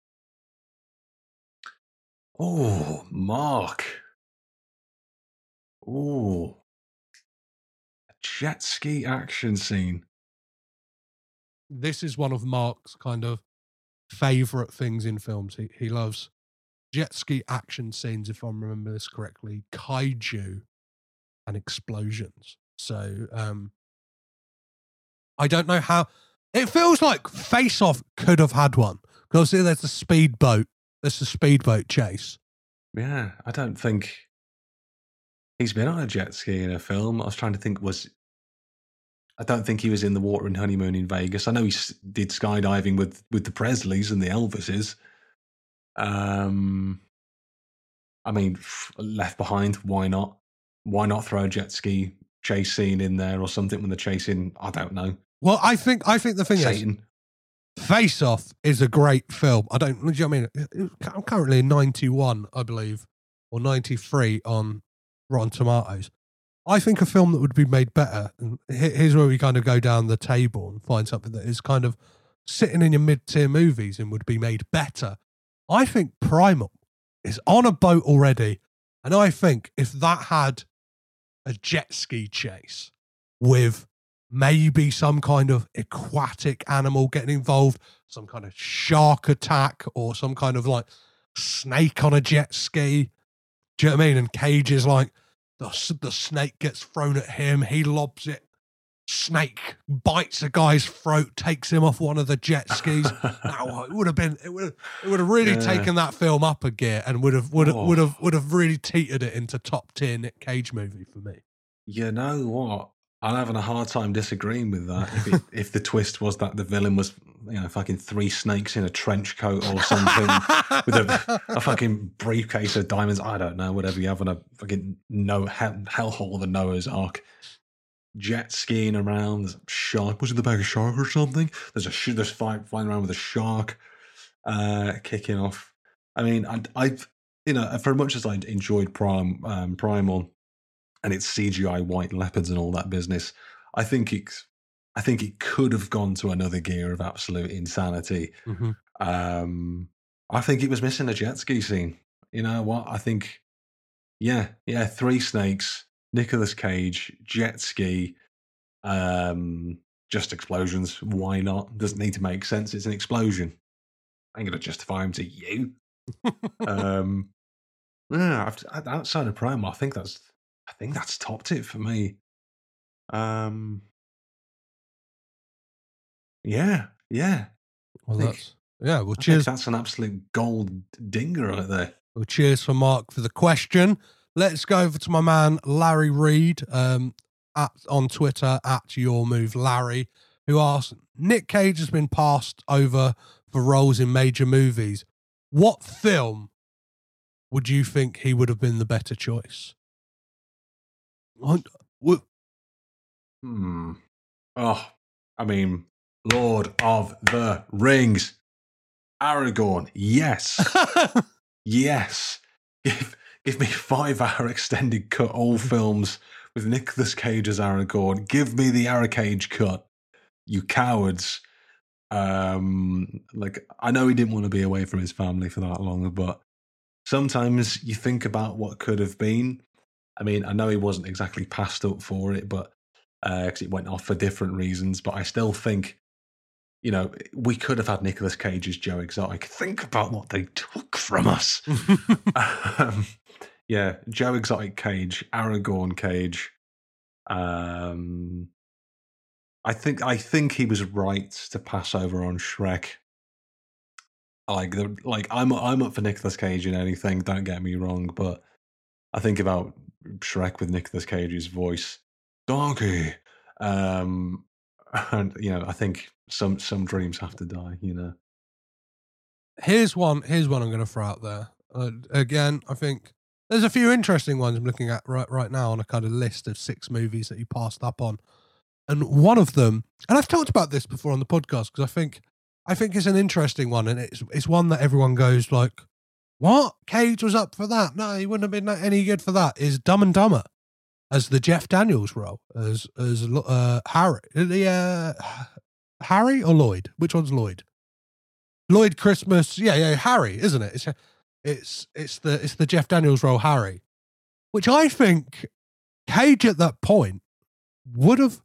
Oh, Mark. Oh. A jet ski action scene. This is one of Mark's kind of favourite things in films. He he loves jet ski action scenes, if I remember this correctly, kaiju and explosions. So, um, I don't know how. It feels like Face Off could have had one. Because there's a speedboat. There's a speedboat chase. Yeah, I don't think he's been on a jet ski in a film. I was trying to think, was. I don't think he was in The Water and Honeymoon in Vegas. I know he did skydiving with, with the Presleys and the Elvises. Um, I mean, Left Behind, why not? Why not throw a jet ski chase scene in there or something when they're chasing, I don't know. Well, I think I think the thing Satan. is, Face Off is a great film. I don't, do you know what I mean? I'm currently ninety-one, I believe, or ninety-three on Rotten Tomatoes. I think a film that would be made better, and here's where we kind of go down the table and find something that is kind of sitting in your mid-tier movies and would be made better. I think Primal is on a boat already, and I think if that had a jet ski chase with maybe some kind of aquatic animal getting involved, some kind of shark attack or some kind of like snake on a jet ski, do you know what I mean? And Cage is like, The, the snake gets thrown at him. He lobs it snake bites a guy's throat, takes him off one of the jet skis. No, it would have been, it would have, it would have really yeah. taken that film up a gear and would have, would have, oh. would have, would have really teetered it into top tier Nick Cage movie for me. You know what? I'm having a hard time disagreeing with that. If it, if the twist was that the villain was, you know, fucking three snakes in a trench coat or something with a, a fucking briefcase of diamonds, I don't know, whatever you have on a fucking no hell, hellhole of a Noah's Ark, jet skiing around. There's a shark. Was it the back of shark or something? There's a sh- there's flying flying around with a shark, uh, kicking off. I mean, I, I've you know, for as much as I enjoyed Prime um, Primal. And it's C G I white leopards and all that business. I think it, I think it could have gone to another gear of absolute insanity. Mm-hmm. Um, I think it was missing a jet ski scene. You know what? I think, yeah, yeah, three snakes, Nicolas Cage, jet ski, um, just explosions. Why not? Doesn't need to make sense. It's an explosion. I ain't gonna justify him to you. um, yeah, outside of Primal, I think that's. I think that's topped it for me. Um, yeah, yeah. Well, think, that's yeah. Well, I cheers. That's an absolute gold dinger right there. Well, cheers for Mark for the question. Let's go over to my man Larry Reed um, at on Twitter at Your Move Larry, who asks: Nick Cage has been passed over for roles in major movies. What film would you think he would have been the better choice? What, what? Hmm. Oh, I mean, Lord of the Rings, Aragorn. Yes, yes. Give give me five hour extended cut all films with Nicolas Cage as Aragorn. Give me the Aracage cut, you cowards. Um, like I know he didn't want to be away from his family for that long, but sometimes you think about what could have been. I mean, I know he wasn't exactly passed up for it, but because uh, it went off for different reasons. But I still think, you know, we could have had Nicolas Cage as Joe Exotic. Think about what they took from us. um, yeah, Joe Exotic Cage, Aragorn Cage. Um, I think I think he was right to pass over on Shrek. Like, the, like I'm I'm up for Nicolas Cage in anything. Don't get me wrong, but I think about Shrek with Nicolas Cage's voice, donkey. Um, and you know, I think some some dreams have to die. You know. Here's one. Here's one I'm going to throw out there. Uh, again, I think there's a few interesting ones I'm looking at right right now on a kind of list of six movies that you passed up on, and one of them, and I've talked about this before on the podcast because I think I think it's an interesting one, and it's it's one that everyone goes like, what? Cage was up for that? No, he wouldn't have been any good for that. Is Dumb and Dumber as the Jeff Daniels role as as uh, Harry? The uh, Harry or Lloyd? Which one's Lloyd? Lloyd Christmas. Yeah, yeah, Harry, isn't it? It's it's it's the it's the Jeff Daniels role, Harry, which I think Cage at that point would have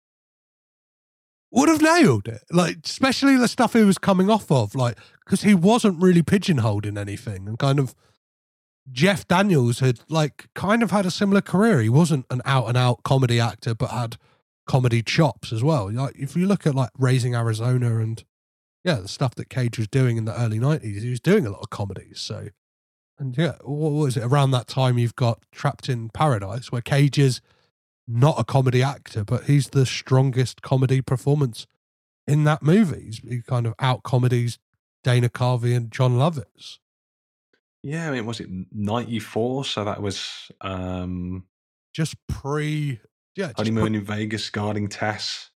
would have nailed it, like especially the stuff he was coming off of, like because he wasn't really pigeonholed in anything, and kind of Jeff Daniels had like kind of had a similar career. He wasn't an out and out comedy actor, but had comedy chops as well. Like if you look at like Raising Arizona and yeah, the stuff that Cage was doing in the early nineties, he was doing a lot of comedies. So, and yeah, what was it around that time? You've got Trapped in Paradise, where Cage is not a comedy actor, but he's the strongest comedy performance in that movie. He's, he kind of out comedies Dana Carvey and John Lovitz. Yeah, I mean, was it ninety-four? So that was um, just pre, yeah, just Honeymoon pre- in Vegas, guarding Tess.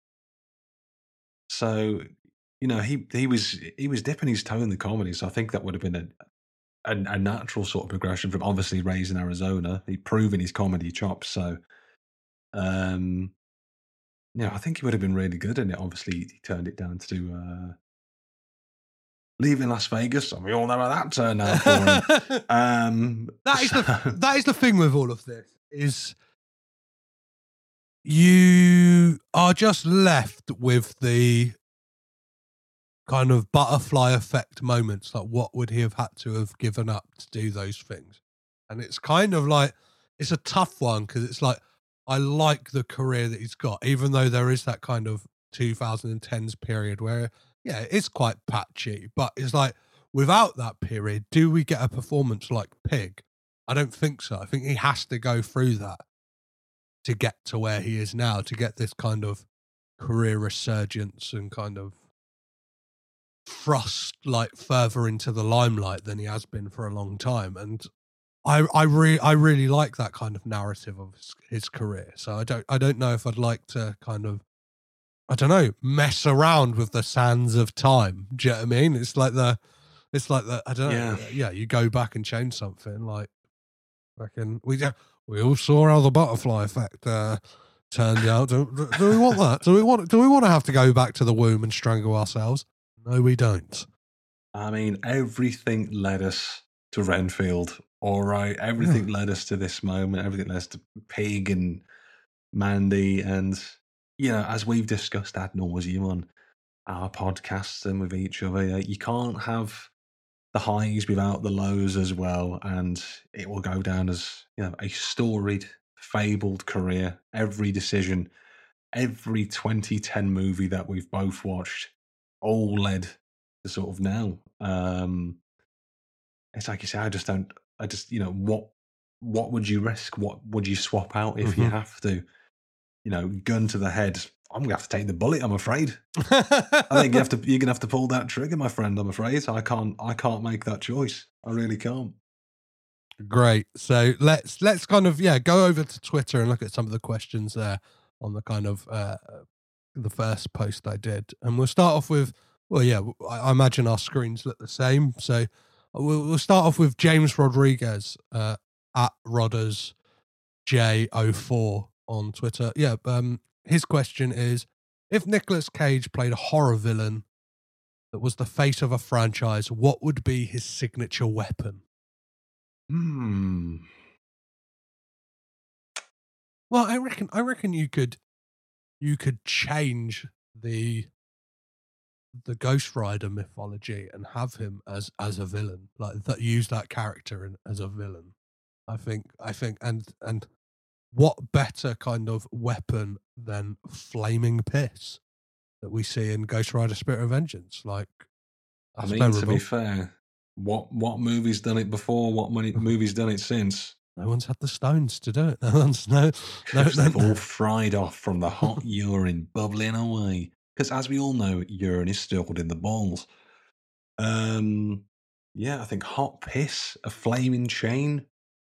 So you know, he he was he was dipping his toe in the comedy. So I think that would have been a a, a natural sort of progression from obviously Raising Arizona. He'd proven his comedy chops. So. Um, yeah, I think he would have been really good in it. Obviously, he turned it down to do uh, Leaving Las Vegas, and we all know how that turned out for him. um, that is so. the that is the thing with all of this is you are just left with the kind of butterfly effect moments. Like, what would he have had to have given up to do those things? And it's kind of like it's a tough one because it's like. I like the career that he's got, even though there is that kind of twenty tens period where, yeah, it's quite patchy, but it's like, without that period, do we get a performance like Pig? I don't think so. I think he has to go through that to get to where he is now, to get this kind of career resurgence and kind of thrust like further into the limelight than he has been for a long time. And I I really I really like that kind of narrative of his, his career. So I don't I don't know if I'd like to kind of I don't know mess around with the sands of time. Do you know what I mean? It's like the it's like the I don't know. Yeah. Yeah, you go back and change something. Like, reckon we we all saw how the butterfly effect uh, turned out. Do, do, do we want that? Do we want do we want to have to go back to the womb and strangle ourselves? No, we don't. I mean, everything led us to Renfield. All right, everything led us to this moment. Everything led us to Pig and Mandy, and you know, as we've discussed ad nauseum on our podcasts and with each other, you can't have the highs without the lows as well, and it will go down as, you know, a storied, fabled career. Every decision, every twenty ten movie that we've both watched, all led to sort of now. Um, it's like you say, I just don't. I just, you know, what what would you risk? What would you swap out if Mm-hmm. you have to? You know, gun to the head. I'm gonna have to take the bullet. I'm afraid. I think you have to. You're gonna have to pull that trigger, my friend. I'm afraid. I can't. I can't make that choice. I really can't. Great. So let's let's kind of yeah go over to Twitter and look at some of the questions there on the kind of uh, the first post I did, and we'll start off with well yeah I, I imagine our screens look the same, so we'll, we'll start off with James Rodriguez uh, at Rodders J oh four on Twitter. Yeah, um, his question is: if Nicolas Cage played a horror villain that was the face of a franchise, what would be his signature weapon? Hmm. Well, I reckon I reckon you could you could change the the Ghost Rider mythology and have him as as a villain, like that. Use that character in, as a villain. I think I think and and what better kind of weapon than flaming piss that we see in Ghost Rider: Spirit of Vengeance? Like, I that's mean, to memorable. be fair, what what movie's done it before? What money, movie's done it since? No one's had the stones to do it. No one's no no. Because no, they've no. all fried off from the hot urine bubbling away. Because as we all know, urine is stored in the balls. Um, yeah, I think hot piss, a flaming chain.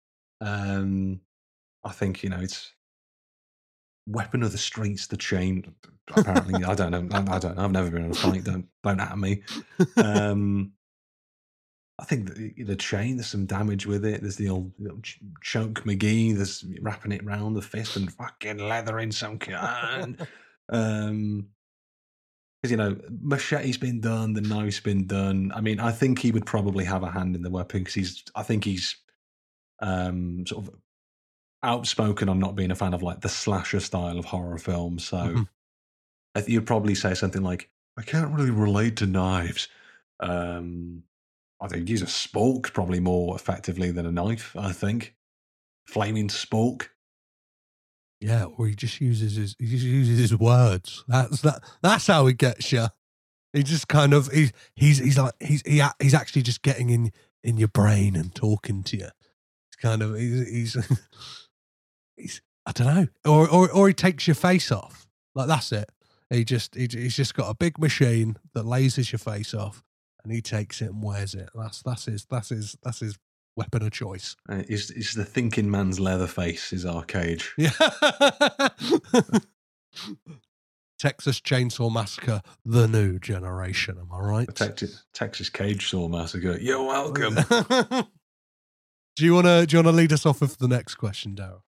Um, I think, you know, it's weapon of the streets, the chain. Apparently, I don't know. I, I don't know. I've never been in a fight. Don't don't at me. Um, I think the, the chain. There's some damage with it. There's the old little Ch- Choke McGee. There's wrapping it round the fist and fucking leathering some can. Um, because, you know, machete's been done, the knife's been done. I mean, I think he would probably have a hand in the weapon because he's. I think he's um sort of outspoken on not being a fan of like the slasher style of horror films. So Mhm. I think you'd probably say something like, "I can't really relate to knives." Um, I think use a spork probably more effectively than a knife. I think flaming spork. Yeah, or he just uses his he just uses his words. That's that. That's how he gets you. He just kind of he's he's he's like he's he, he's actually just getting in in your brain and talking to you. It's kind of he's he's, he's I don't know, or or or he takes your face off. Like that's it. He just he, he's just got a big machine that lasers your face off, and he takes it and wears it. That's that's his that's his that's his weapon of choice. Uh, is is the thinking man's leather face is our Cage. Yeah. Texas Chainsaw Massacre, the new generation. Am I right? The Texas, Texas Cage Saw Massacre. You're welcome. do you want to do you want to lead us off with the next question, Darryl?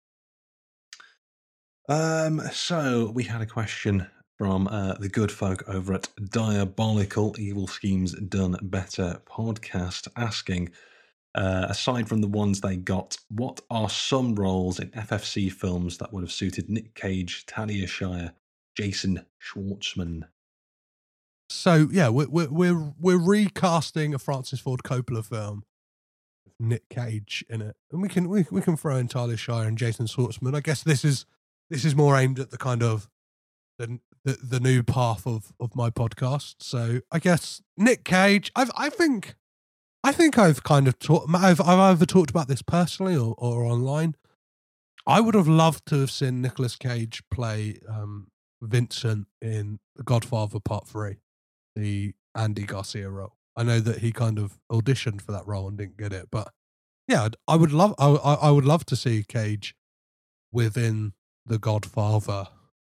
Um, so we had a question from uh, the good folk over at Diabolical Evil Schemes Done Better podcast asking, uh, aside from the ones they got, what are some roles in F F C films that would have suited Nick Cage, Talia Shire, Jason Schwartzman? So yeah, we're we're we're, we're recasting a Francis Ford Coppola film with Nick Cage in it, and we can we we can throw in Talia Shire and Jason Schwartzman. I guess this is this is more aimed at the kind of the the, the new path of, of my podcast. So I guess Nick Cage. I've I think I think I've kind of talked. I've I've either talked about this personally or, or online. I would have loved to have seen Nicolas Cage play um, Vincent in The Godfather Part Three, the Andy Garcia role. I know that he kind of auditioned for that role and didn't get it, but yeah, I would love. I I would love to see Cage within the Godfather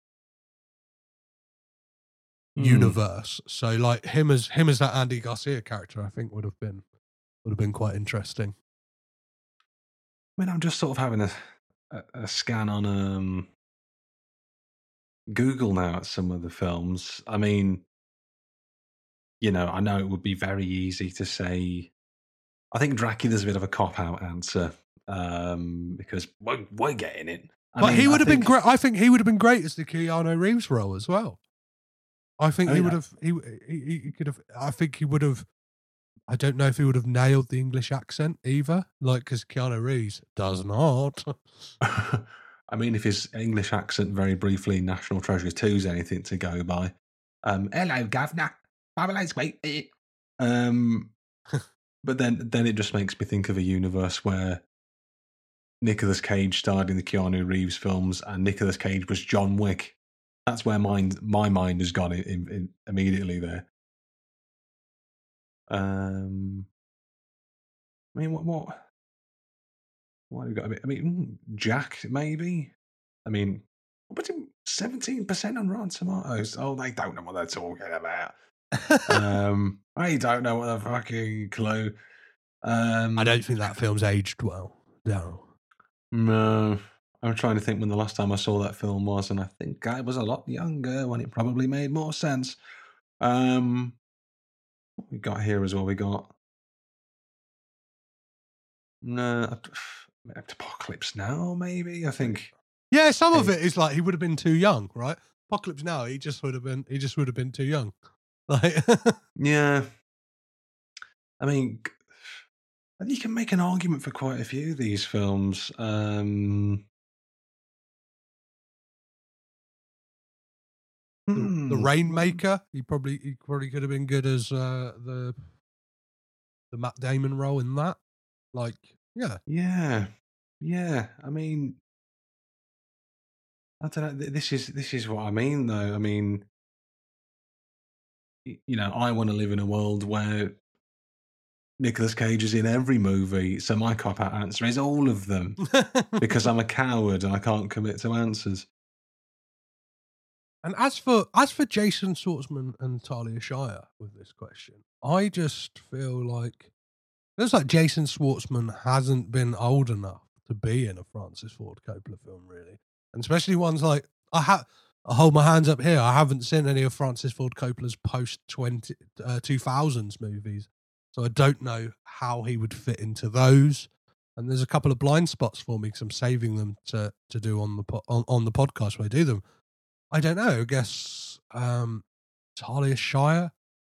mm. universe. So like him as him as that Andy Garcia character, I think would have been would have been quite interesting. I mean, I'm just sort of having a a, a scan on um, Google now at some of the films. I mean, you know, I know it would be very easy to say. I think Dracula's a bit of a cop-out answer um, because we're, we're getting it. I but mean, he would I have think, been great. I think he would have been great as the Keanu Reeves role as well. I think I he mean, would have. He, he he could have. I think he would have. I don't know if he would have nailed the English accent either, like because Keanu Reeves does not. I mean, if his English accent very briefly, National Treasure two is anything to go by. Um, Hello, Governor. Babylon's great. Um, but then, then it just makes me think of a universe where Nicolas Cage starred in the Keanu Reeves films, and Nicolas Cage was John Wick. That's where mind, my mind has gone in, in, in immediately there. Um, I mean, what, what, what have we got? I mean, Jack, maybe. I mean, but seventeen percent on Rotten Tomatoes. Oh, they don't know what they're talking about. um, I don't know what the fucking clue. Um, I don't think that film's aged well. No. No. I'm trying to think when the last time I saw that film was, and I think I was a lot younger when it probably made more sense. Um, what we got here as well? We got no Apocalypse Now, maybe. I think. Yeah, some of it is like he would have been too young, right? Apocalypse Now, he just would have been. He just would have been too young. Like, yeah. I mean, you can make an argument for quite a few of these films. Um, the, hmm. the Rainmaker, he probably he probably could have been good as uh, the the Matt Damon role in that. Like, yeah, yeah, yeah. I mean, I don't know. This is this is what I mean, though. I mean, you know, I want to live in a world where Nicolas Cage is in every movie, so my cop-out answer is all of them, because I'm a coward and I can't commit to answers. And as for as for Jason Schwartzman and Talia Shire with this question, I just feel like it's like Jason Schwartzman hasn't been old enough to be in a Francis Ford Coppola film, really, and especially ones like I have. I hold my hands up here. I haven't seen any of Francis Ford Coppola's post twenty uh, two thousands movies, so I don't know how he would fit into those. And there's a couple of blind spots for me because I'm saving them to to do on the po- on, on the podcast when I do them. I don't know. I guess um, Talia Shire.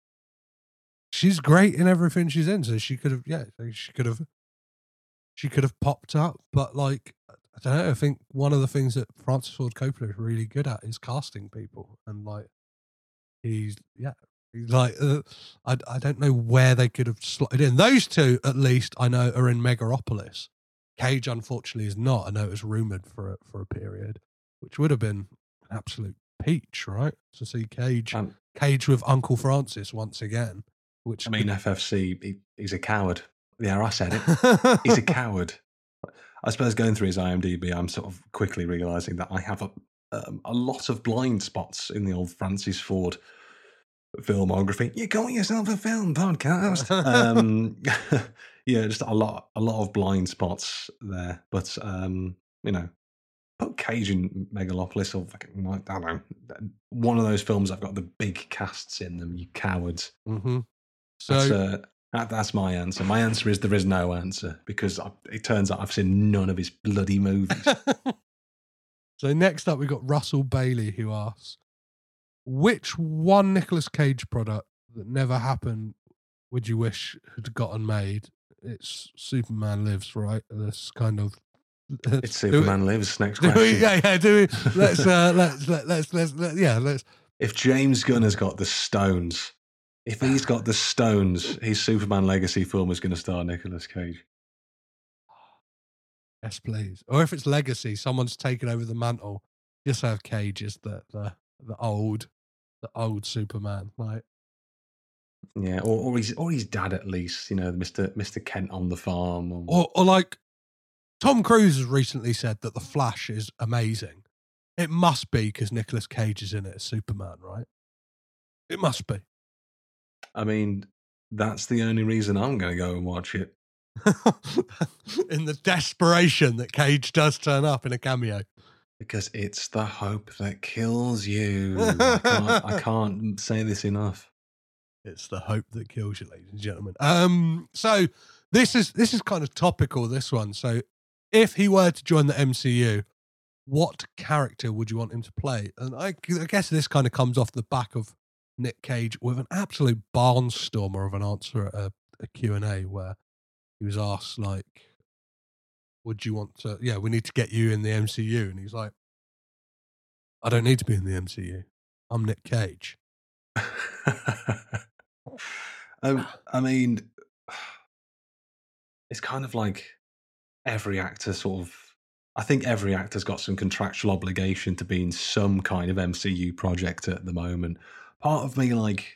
She's great in everything she's in, so she could have. Yeah, she could have. She could have popped up, but like I don't know. I think one of the things that Francis Ford Coppola is really good at is casting people, and like he's yeah, he's like uh, I I don't know where they could have slotted in. Those two, at least, I know are in Megaropolis. Cage, unfortunately, is not. I know it was rumored for a, for a period, which would have been an absolute peach, right? To see Cage Um, Cage with Uncle Francis once again. Which I mean, F F C, he, he's a coward. Yeah, I said it. He's a coward. I suppose going through his IMDb, I'm sort of quickly realising that I have a um, a lot of blind spots in the old Francis Ford filmography. You call yourself a film podcast? um, yeah, just a lot, a lot of blind spots there. But um, you know, put Cage in Megalopolis or fucking, I don't know, one of those films I've got the big casts in them. You cowards. Mm-hmm. So. That's, uh, That, that's my answer. My answer is there is no answer because I, it turns out I've seen none of his bloody movies. So next up, we got Russell Bailey who asks, which one Nicolas Cage product that never happened would you wish had gotten made? It's Superman Lives, right? This kind of It's Superman we, Lives. Next do question. We, yeah, yeah. Do we, let's uh, let's let, let's let's let, yeah let's. If James Gunn has got the stones, if he's got the stones, his Superman Legacy film is going to star Nicolas Cage. Yes, please. Or if it's Legacy, someone's taken over the mantle. Just have Cage as the the the old the old Superman, like. Yeah, or or his or his dad at least, you know, Mister Mister Kent on the farm, or, or or like Tom Cruise has recently said that The Flash is amazing. It must be because Nicolas Cage is in it as Superman, right? It must be. I mean, that's the only reason I'm going to go and watch it. In the desperation that Cage does turn up in a cameo. Because it's the hope that kills you. I can't, I can't say this enough. It's the hope that kills you, ladies and gentlemen. Um, so this is this is kind of topical, this one. So if he were to join the M C U, what character would you want him to play? And I, I guess this kind of comes off the back of Nick Cage with an absolute barnstormer of an answer at a, a Q and A where he was asked, like, would you want to, yeah, we need to get you in the M C U. And he's like, I don't need to be in the M C U. I'm Nick Cage. um, I mean, it's kind of like every actor sort of, I think every actor's got some contractual obligation to be in some kind of M C U project at the moment. Part of me, like,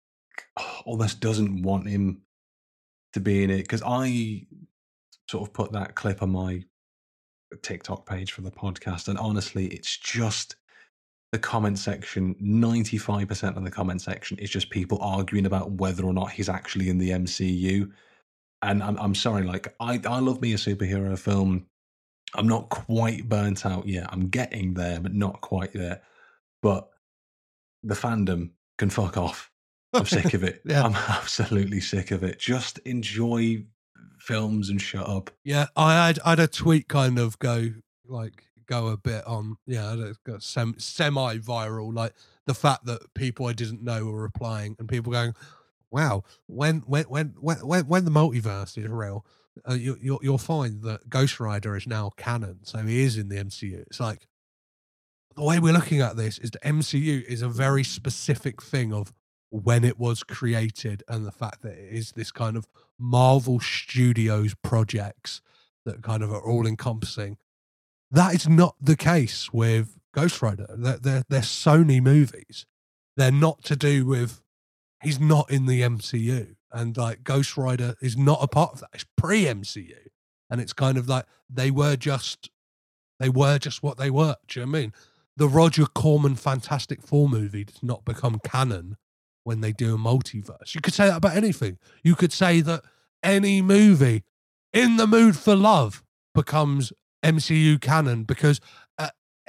almost doesn't want him to be in it, because I sort of put that clip on my TikTok page for the podcast, and honestly, it's just the comment section. ninety-five percent of the comment section is just people arguing about whether or not he's actually in the M C U. And I'm, I'm sorry, like, I, I love me a superhero film. I'm not quite burnt out yet. I'm getting there, but not quite there. But the fandom can fuck off. I'm sick of it. Yeah. I'm absolutely sick of it. Just enjoy films and shut up. Yeah, I had, I had a tweet kind of go, like, go a bit on, yeah, it's got sem- semi-viral, like the fact that people I didn't know were replying and people going, wow, when when when when when the multiverse is real, uh, you, you'll you'll find that Ghost Rider is now canon, so he is in the M C U. It's like, the way we're looking at this is the M C U is a very specific thing of when it was created, and the fact that it is this kind of Marvel Studios projects that kind of are all encompassing. That is not the case with Ghost Rider. They're, they're, they're Sony movies. They're not to do with, he's not in the M C U. And like Ghost Rider is not a part of that. It's pre-M C U. And it's kind of like, they were just, they were just what they were. Do you know what I mean? The Roger Corman Fantastic Four movie does not become canon when they do a multiverse. You could say that about anything. You could say that any movie, In the Mood for Love, becomes M C U canon because uh,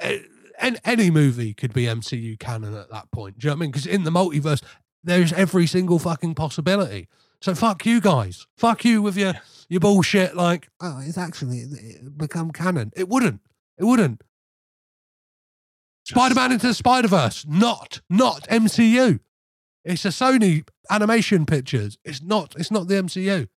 any movie could be M C U canon at that point. Do you know what I mean? Because in the multiverse, there's every single fucking possibility. So fuck you guys. Fuck you with your, your bullshit like, oh, it's actually it become canon. It wouldn't. It wouldn't. Spider-Man Into the Spider-Verse, not, not M C U. It's a Sony animation pictures. It's not, it's not the M C U.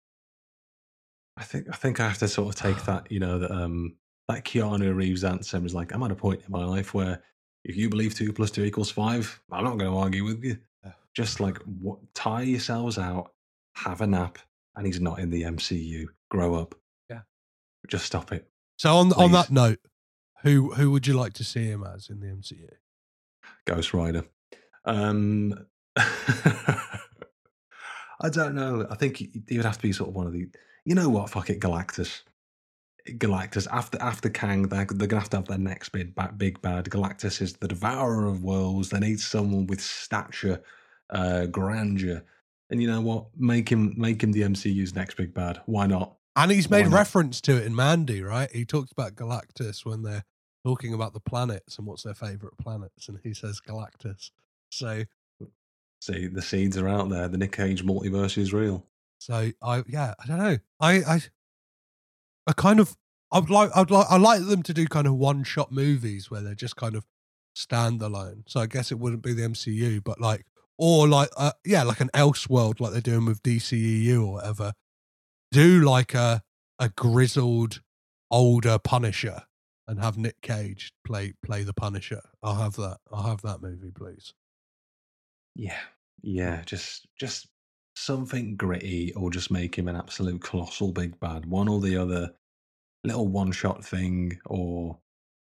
I think, I think I have to sort of take that, you know, that, um, that Keanu Reeves answer was like, I'm at a point in my life where if you believe two plus two equals five, I'm not going to argue with you. Yeah. Just like, what, tire yourselves out, have a nap, and he's not in the M C U. Grow up. Yeah. Just stop it. So on Please. on that note, who who would you like to see him as in the M C U? Ghost Rider. Um, I don't know. I think he, he would have to be sort of one of the, you know what, fuck it, Galactus. Galactus, after after Kang, they're, they're going to have to have their next big, big bad. Galactus is the devourer of worlds. They need someone with stature, uh, grandeur. And you know what? Make him make him the M C U's next big bad. Why not? And he's made reference to it in Mandy, right? He talks about Galactus when they're talking about the planets and what's their favourite planets. And he says Galactus. So, see, the seeds are out there. The Nick Cage multiverse is real. So, I yeah, I don't know. I... I I kind of, I'd like, I'd like, I like them to do kind of one-shot movies where they're just kind of standalone. So I guess it wouldn't be the M C U, but like, or like, uh, yeah, like an Elseworld, like they're doing with D C E U or whatever. Do like a a grizzled older Punisher and have Nick Cage play play the Punisher. I'll have that. I'll have that movie, please. Yeah, yeah, just just something gritty, or just make him an absolute colossal big bad. One or the other. Little one shot thing, or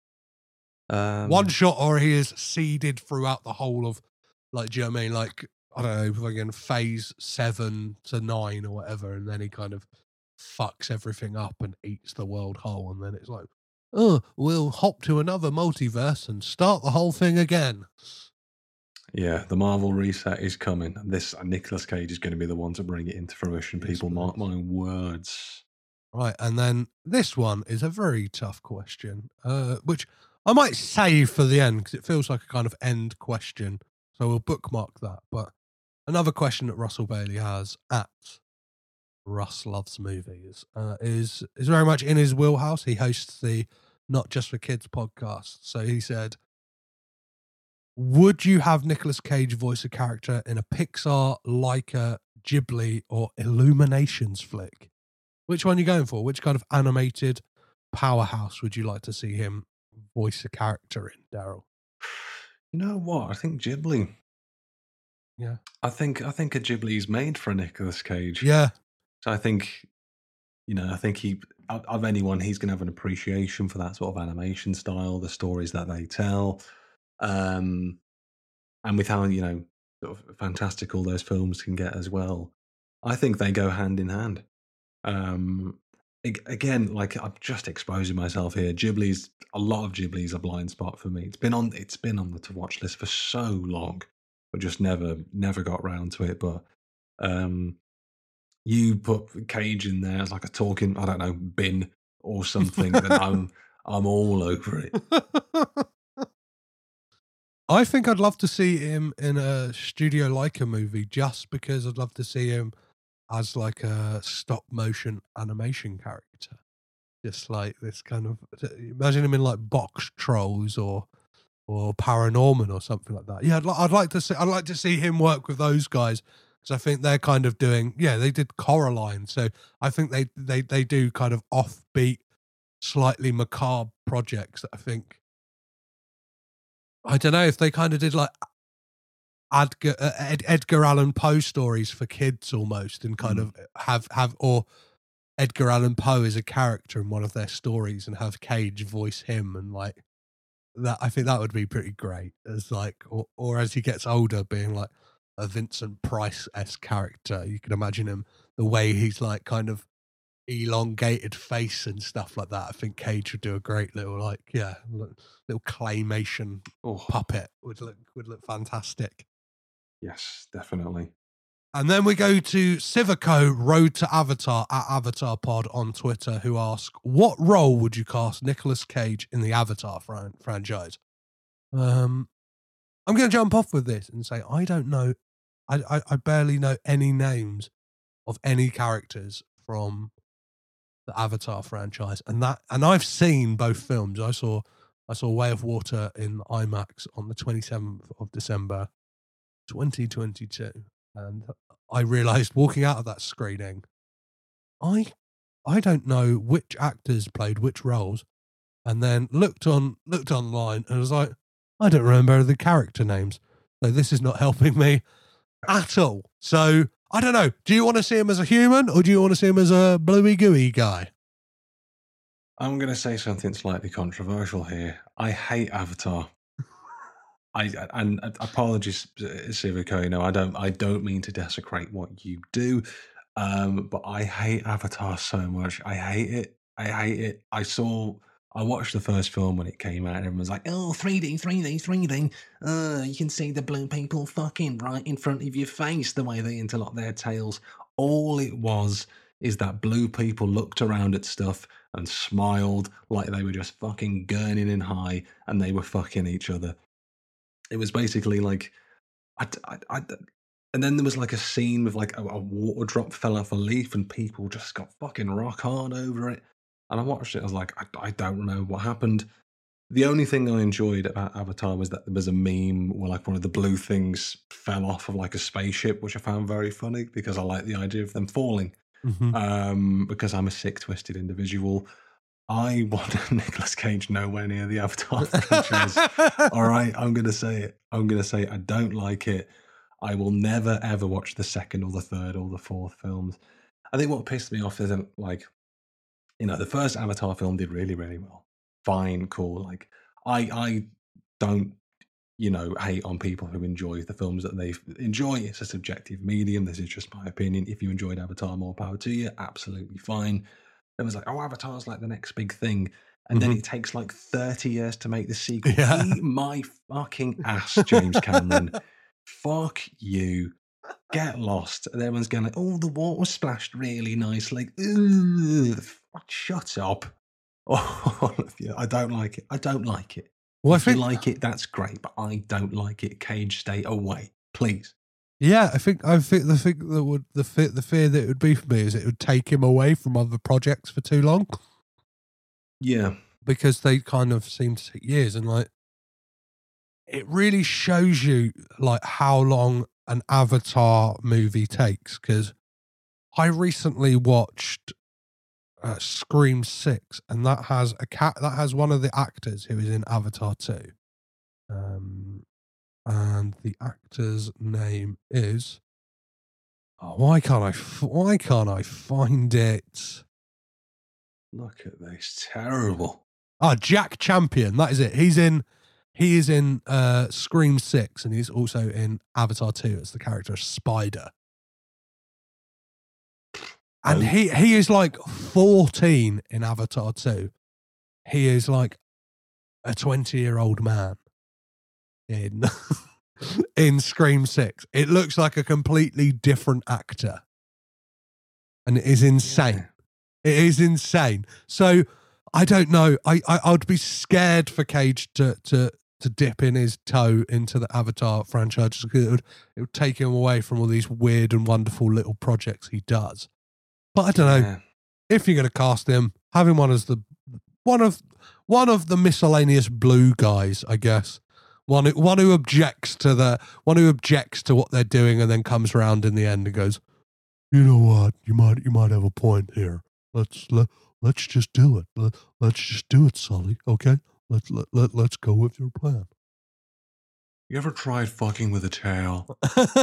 um, one shot, or he is seeded throughout the whole of, like, do you know what I mean? Like, I don't know, again, phase seven to nine or whatever, and then he kind of fucks everything up and eats the world whole, and then it's like, oh, we'll hop to another multiverse and start the whole thing again. Yeah, the Marvel reset is coming. This uh, Nicolas Cage is going to be the one to bring it into fruition. People, yes, mark my words. Right, and then this one is a very tough question, uh, which I might save for the end because it feels like a kind of end question. So we'll bookmark that. But another question that Russell Bailey has at Russ Loves Movies uh, is is very much in his wheelhouse. He hosts the Not Just for Kids podcast. So he said, would you have Nicolas Cage voice a character in a Pixar, Leica, Ghibli, or Illuminations flick? Which one are you going for? Which kind of animated powerhouse would you like to see him voice a character in, Daryl? You know what? I think Ghibli. Yeah. I think I think a Ghibli is made for a Nicolas Cage. Yeah. So I think, you know, I think he, of anyone, he's going to have an appreciation for that sort of animation style, the stories that they tell, um, and with how, you know, sort of fantastical those films can get as well. I think they go hand in hand. Um, again, like, I'm just exposing myself here. Ghibli's a lot of Ghibli's a blind spot for me. It's been on, it's been on the to watch list for so long, but just never, never got round to it. But um, you put Cage in there as like a talking, I don't know, bin or something, then I'm, I'm all over it. I think I'd love to see him in a Studio Leica movie, just because I'd love to see him as like a stop motion animation character. Just like this kind of, imagine him in like Box Trolls or or Paranorman or something like that. Yeah, I'd, li- I'd like to see I'd like to see him work with those guys, because I think they're kind of doing, yeah, they did Coraline, so I think they they they do kind of offbeat, slightly macabre projects that I think, I don't know if they kind of did like Edgar, uh, Ed, Edgar Allan Poe stories for kids almost, and kind mm. of have, have, or Edgar Allan Poe is a character in one of their stories and have Cage voice him, and like that, I think that would be pretty great as like, or, or as he gets older being like a Vincent Price-esque character. You can imagine him, the way he's like kind of elongated face and stuff like that. I think Cage would do a great little like, yeah, little claymation oh. puppet would look, would look fantastic. Yes, definitely. And then we go to Civico Road to Avatar at Avatar Pod on Twitter, who ask, what role would you cast Nicolas Cage in the Avatar fran- franchise? Um, I'm going to jump off with this and say, I don't know. I, I, I barely know any names of any characters from the Avatar franchise. And that, and I've seen both films. I saw, I saw Way of Water in IMAX on the twenty-seventh of December, twenty twenty-two, and I realised walking out of that screening, I I don't know which actors played which roles, and then looked on looked online and was like, I don't remember the character names, so this is not helping me at all. So I don't know. Do you want to see him as a human, or do you want to see him as a bluey gooey guy? I'm going to say something slightly controversial here. I hate Avatar. I and apologies, Civico. You know, I don't, I don't mean to desecrate what you do, um, but I hate Avatar so much. I hate it. I hate it. I saw, I watched the first film when it came out, and everyone was like, "Oh, three D, three D, three D. Uh, you can see the blue people fucking right in front of your face. The way they interlock their tails. All it was is that blue people looked around at stuff and smiled like they were just fucking gurning in high, and they were fucking each other." It was basically like, I, I, I, and then there was like a scene with like a, a water drop fell off a leaf and people just got fucking rock hard over it. And I watched it, I was like, I, I don't remember what happened. The only thing I enjoyed about Avatar was that there was a meme where like one of the blue things fell off of like a spaceship, which I found very funny because I like the idea of them falling. Mm-hmm. Um, because I'm a sick, twisted individual. I want Nicolas Cage nowhere near the Avatar franchise. All right, I'm going to say it. I'm going to say it. I don't like it. I will never, ever watch the second or the third or the fourth films. I think what pissed me off is, like, you know, the first Avatar film did really, really well. Fine, cool. Like, I, I don't, you know, hate on people who enjoy the films that they enjoy. It's a subjective medium. This is just my opinion. If you enjoyed Avatar, more power to you. Absolutely fine. It was like, oh, Avatar's like the next big thing. And mm-hmm. then it takes like thirty years to make the sequel. Yeah. Eat my fucking ass, James Cameron. Fuck you. Get lost. And everyone's going like, oh, the water splashed really nice. Like, ugh, shut up. Oh, I don't like it. I don't like it. Well, if I think, you like it, that's great. But I don't like it. Cage, stay away, please. Yeah, I think I think the thing that would the fear, the fear that it would be for me is it would take him away from other projects for too long. Yeah, because they kind of seem to take years, and like it really shows you like how long an Avatar movie takes. Because I recently watched uh, Scream Six, and that has a cat that has one of the actors who is in Avatar Two. Um. And the actor's name is. Oh, why can't I? Why can't I find it? Look at this, terrible. Ah, Jack Champion. That is it. He's in. He is in uh, Scream Six, and he's also in Avatar Two as the character Spider. And oh. he he is like fourteen in Avatar Two. He is like a twenty-year-old man. In in Scream Six, it looks like a completely different actor, and it is insane. Yeah. It is insane. So I don't know. I, I I'd be scared for Cage to to to dip in his toe into the Avatar franchise because it would it would take him away from all these weird and wonderful little projects he does. But I don't know yeah. if you're going to cast him, have him on as the one of one of the miscellaneous blue guys, I guess. One who, one who objects to the one who objects to what they're doing and then comes around in the end and goes, you know what, you might you might have a point here. Let's let let's just do it. Let, let's just do it, Sully. Okay, let's let, let let's go with your plan. You ever tried fucking with a tail?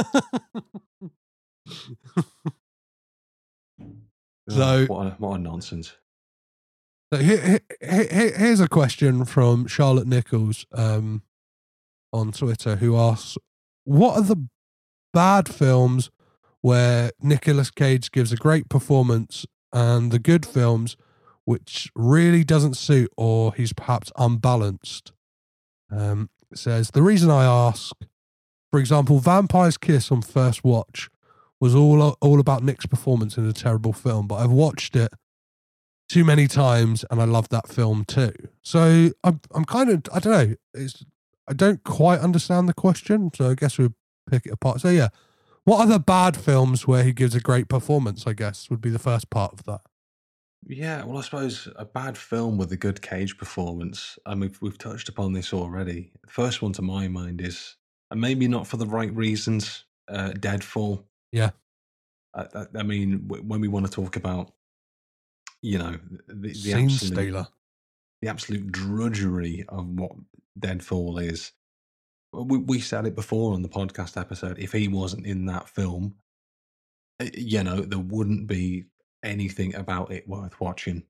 So what a, what a nonsense. So here, here, here's a question from Charlotte Nichols. Um. on Twitter, who asks, what are the bad films where Nicolas Cage gives a great performance and the good films which really doesn't suit or he's perhaps unbalanced? Um, it says, the reason I ask, for example, Vampire's Kiss on first watch was all all about Nick's performance in a terrible film, but I've watched it too many times and I love that film too. So I'm I'm kind of, I don't know, it's I don't quite understand the question, so I guess we'll pick it apart. So yeah, what are the bad films where he gives a great performance, I guess, would be the first part of that. Yeah, well, I suppose a bad film with a good Cage performance, and we've, we've touched upon this already. The first one to my mind is, and maybe not for the right reasons, uh, Deadfall. Yeah. I, I, I mean, when we want to talk about, you know, the, the Scene absolute... stealer. The absolute drudgery of what Deadfall is. We, we said it before on the podcast episode. If he wasn't in that film, you know, there wouldn't be anything about it worth watching.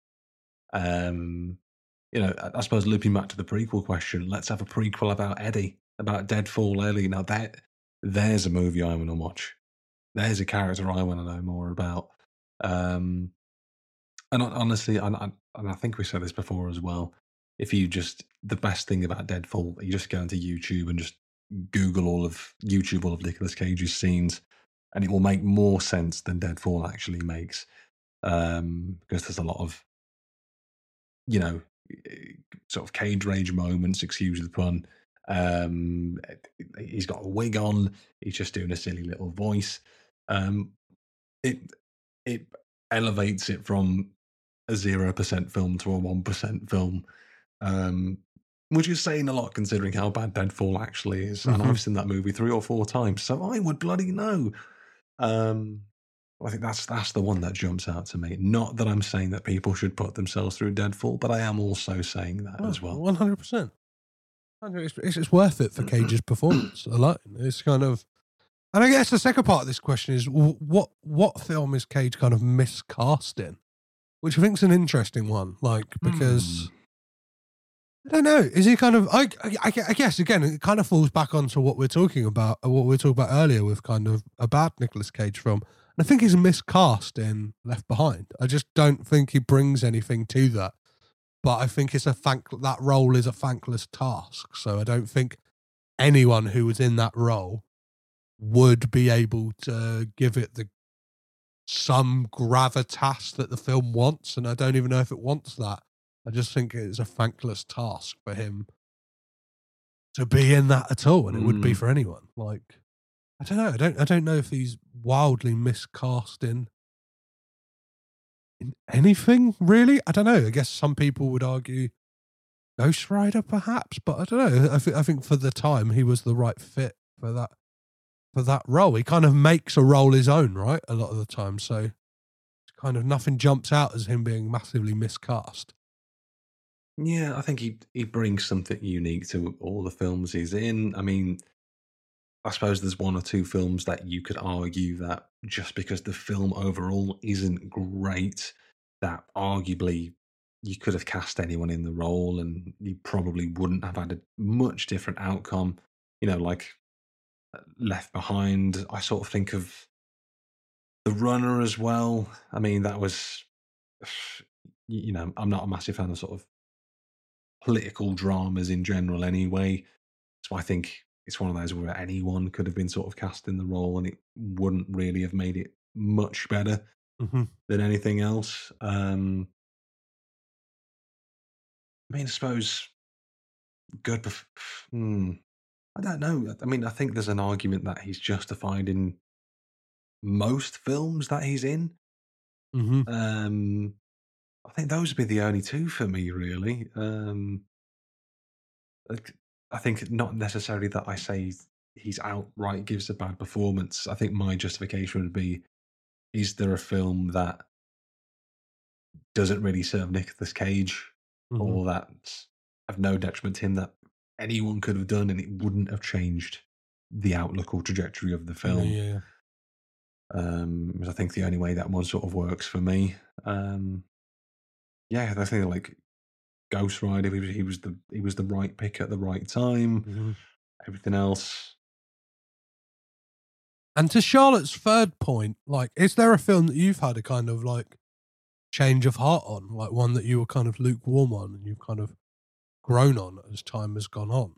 Um, you know, I, I suppose looping back to the prequel question, let's have a prequel about Eddie, about Deadfall Ellie. Now that there's a movie I want to watch. There's a character I want to know more about. Um, and honestly, I, I, and I think we said this before as well, if you just, the best thing about Deadfall, you just go into YouTube and just Google all of, YouTube all of Nicolas Cage's scenes, and it will make more sense than Deadfall actually makes. Um, because there's a lot of, you know, sort of Cage rage moments, excuse the pun. Um, he's got a wig on, he's just doing a silly little voice. Um, it, it elevates it from a zero percent film to a one percent film, um, which is saying a lot considering how bad Deadfall actually is. And I've seen that movie three or four times, so I would bloody know. Um, I think that's that's the one that jumps out to me. Not that I'm saying that people should put themselves through Deadfall, but I am also saying that Oh, as well. one hundred percent. It's, it's, it's worth it for Cage's performance alone. It's kind of, and I guess the second part of this question is what what film is Cage kind of miscast in, which I think is an interesting one. Like because. Hmm. I don't know. Is he kind of? I, I, I guess again, it kind of falls back onto what we're talking about, what we were talking about earlier with kind of a bad Nicolas Cage film. And I think he's miscast in Left Behind. I just don't think he brings anything to that. But I think it's a thank that role is a thankless task. So I don't think anyone who was in that role would be able to give it the some gravitas that the film wants, and I don't even know if it wants that. I just think it's a thankless task for him to be in that at all, and it would be for anyone. Like, I don't know. I don't. I don't know if he's wildly miscast in in anything really. I don't know. I guess some people would argue Ghost Rider, perhaps, but I don't know. I think. I think for the time, he was the right fit for that for that role. He kind of makes a role his own, right? A lot of the time, so it's kind of nothing jumps out as him being massively miscast. Yeah, I think he he brings something unique to all the films he's in. I mean, I suppose there's one or two films that you could argue that just because the film overall isn't great, that arguably you could have cast anyone in the role and you probably wouldn't have had a much different outcome. You know, like Left Behind. I sort of think of The Runner as well. I mean, that was, you know, I'm not a massive fan of sort of political dramas in general anyway. So I think it's one of those where anyone could have been sort of cast in the role and it wouldn't really have made it much better Mm-hmm. than anything else. Um, I mean, I suppose good. Bef- hmm, I don't know. I mean, I think there's an argument that he's justified in most films that he's in. Mm-hmm. Um, I think those would be the only two for me, really. Um, I think not necessarily that I say he's outright gives a bad performance. I think my justification would be, is there a film that doesn't really serve Nicolas Cage Mm-hmm. or that's of no detriment to him that anyone could have done and it wouldn't have changed the outlook or trajectory of the film? Yeah. Um, I think the only way that one sort of works for me. Um, yeah, I think like Ghost Rider, he was, he was the he was the right pick at the right time. Mm-hmm. Everything else. And to Charlotte's third point, like, is there a film that you've had a kind of like change of heart on, like one that you were kind of lukewarm on and you've kind of grown on as time has gone on?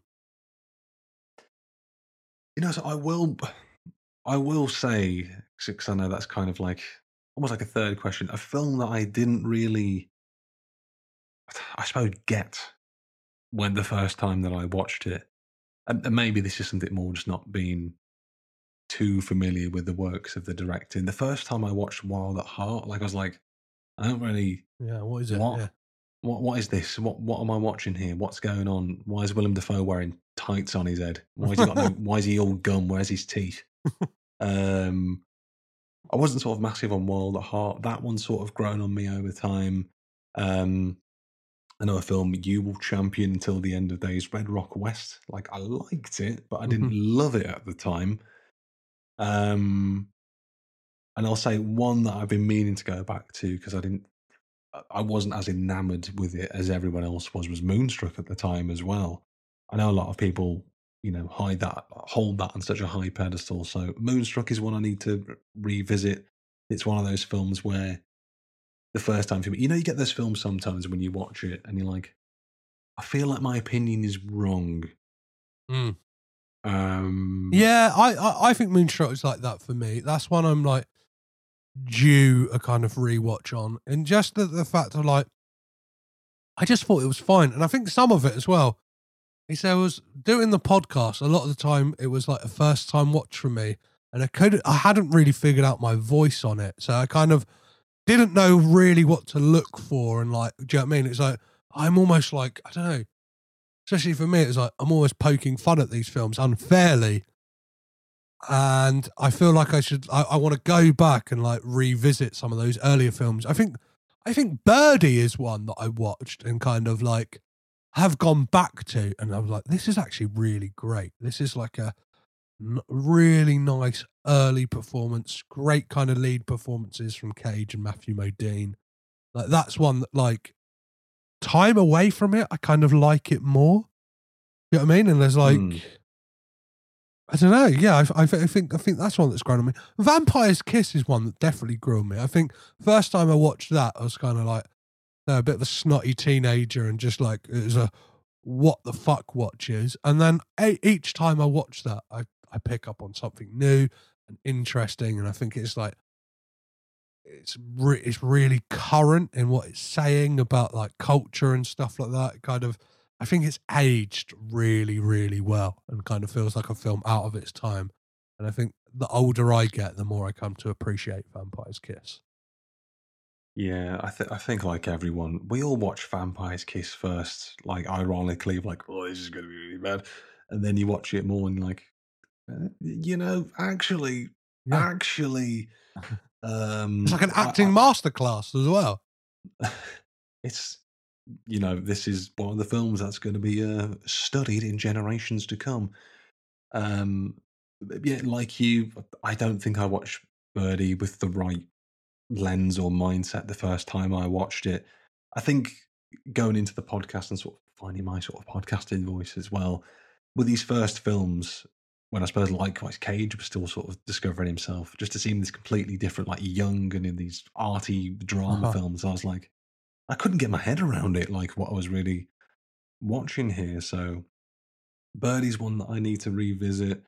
You know, so I will, I will say, because I know that's kind of like almost like a third question, a film that I didn't really, I suppose, get when the first time that I watched it, and, and maybe this is something more just not being too familiar with the works of the director. And the first time I watched Wild at Heart, like I was like, I don't really. Yeah, what is it? What? Yeah. What? What is this? What? What am I watching here? What's going on? Why is Willem Dafoe wearing tights on his head? Why is he got no? Why is he all gum? Where's his teeth? um, I wasn't sort of massive on Wild at Heart. That one's sort of grown on me over time. Um, another film you will champion until the end of days, Red Rock West. Like I liked it, but I didn't Mhm. love it at the time. Um, and I'll say one that I've been meaning to go back to because I didn't, I wasn't as enamored with it as everyone else was, was Moonstruck at the time as well. I know a lot of people, you know, hide that, hold that on such a high pedestal. So Moonstruck is one I need to re- revisit. It's one of those films where the first time for me, you know, you get those films sometimes when you watch it and you're like, I feel like my opinion is wrong. Mm. Um, Yeah, I, I I think Moonstruck is like that for me. That's one I'm like due a kind of rewatch on, and just the, the fact of like, I just thought it was fine, and I think some of it as well. Is I was doing the podcast a lot of the time. It was like a first time watch for me, and I could I hadn't really figured out my voice on it, so I kind of didn't know really what to look for, and like, do you know what I mean? It's like I'm almost like I don't know. Especially for me, it's like I'm always poking fun at these films unfairly and I feel like I should. I, I want to go back and like revisit some of those earlier films. I think, I think Birdie is one that I watched and kind of like have gone back to, and I was like, this is actually really great. This is like a n- really nice early performance, great kind of lead performances from Cage and Matthew Modine. Like that's one that like time away from it, I kind of like it more. You know what I mean? And there's like. Mm. I don't know. Yeah, I, I, I think I think that's one that's grown on me. Vampire's Kiss is one that definitely grew on me. I think first time I watched that, I was kind of like you know, a bit of a snotty teenager and just like it was a what the fuck watches. And then a, each time I watch that, I, I pick up on something new and interesting. And I think it's like it's re- it's really current in what it's saying about like culture and stuff like that. It kind of. I think it's aged really, really well and kind of feels like a film out of its time. And I think the older I get, the more I come to appreciate Vampire's Kiss. Yeah, I, th- I think like everyone, we all watch Vampire's Kiss first, like ironically, like, oh, this is going to be really bad. And then you watch it more and like, uh, you know, actually, yeah. actually. Um, it's like an acting I, I, masterclass as well. It's... You know, this is one of the films that's going to be uh, studied in generations to come. Um, yeah, like you, I don't think I watched Birdie with the right lens or mindset the first time I watched it. I think going into the podcast and sort of finding my sort of podcasting voice as well, with these first films, when I suppose likewise Cage was still sort of discovering himself, just to see him this completely different, like young and in these arty drama uh-huh. films, I was like, I couldn't get my head around it, like what I was really watching here. So Birdie's one that I need to revisit.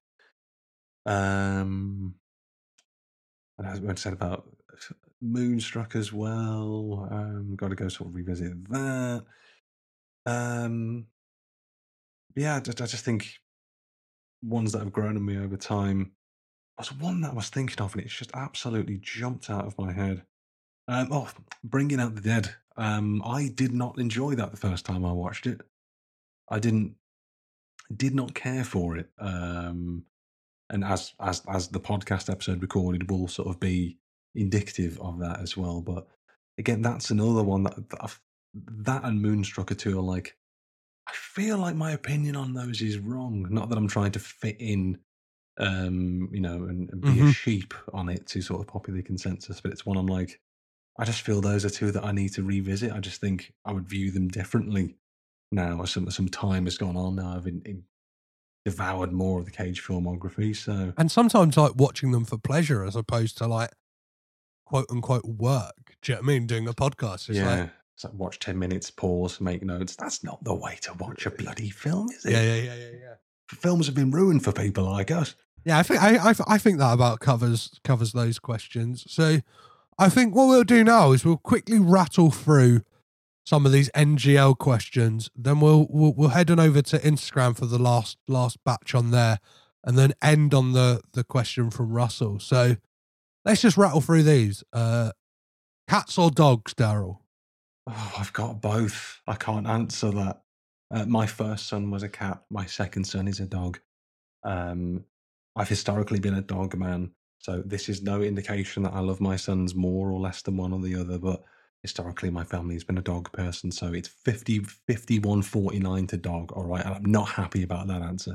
Um, and as I said about Moonstruck as well, um, got to go sort of revisit that. Um, yeah, I just, I just think ones that have grown on me over time. There's one that I was thinking of, and it's just absolutely jumped out of my head. Um, oh, Bringing Out the Dead. Um, I did not enjoy that the first time I watched it. I didn't, did not care for it. Um, and as as as the podcast episode recorded will sort of be indicative of that as well. But again, that's another one that that, I've, that and Moonstruck are two are like. I feel like my opinion on those is wrong. Not that I'm trying to fit in, um, you know, and, and be mm-hmm. a sheep on it to sort of popular consensus, but it's one I'm like. I just feel those are two that I need to revisit. I just think I would view them differently now. Some some time has gone on now. I've in, in devoured more of the Cage filmography. So and sometimes like watching them for pleasure as opposed to like quote unquote work. Do you know what I mean? Doing a podcast. It's yeah. like, it's like watch ten minutes, pause, make notes. That's not the way to watch a bloody film, is it? Yeah, yeah, yeah, yeah, yeah. Films have been ruined for people like us. Yeah, I think I I, I think that about covers covers those questions. So. I think what we'll do now is we'll quickly rattle through some of these N G L questions. Then we'll we'll, we'll head on over to Instagram for the last last batch on there, and then end on the the question from Russell. So let's just rattle through these. Uh, cats or dogs, Daryl? Oh, I've got both. I can't answer that. Uh, my first son was a cat. My second son is a dog. Um, I've historically been a dog man. So this is no indication that I love my sons more or less than one or the other, but historically my family has been a dog person, so it's fifty, fifty-one, forty-nine to dog, all right? And I'm not happy about that answer.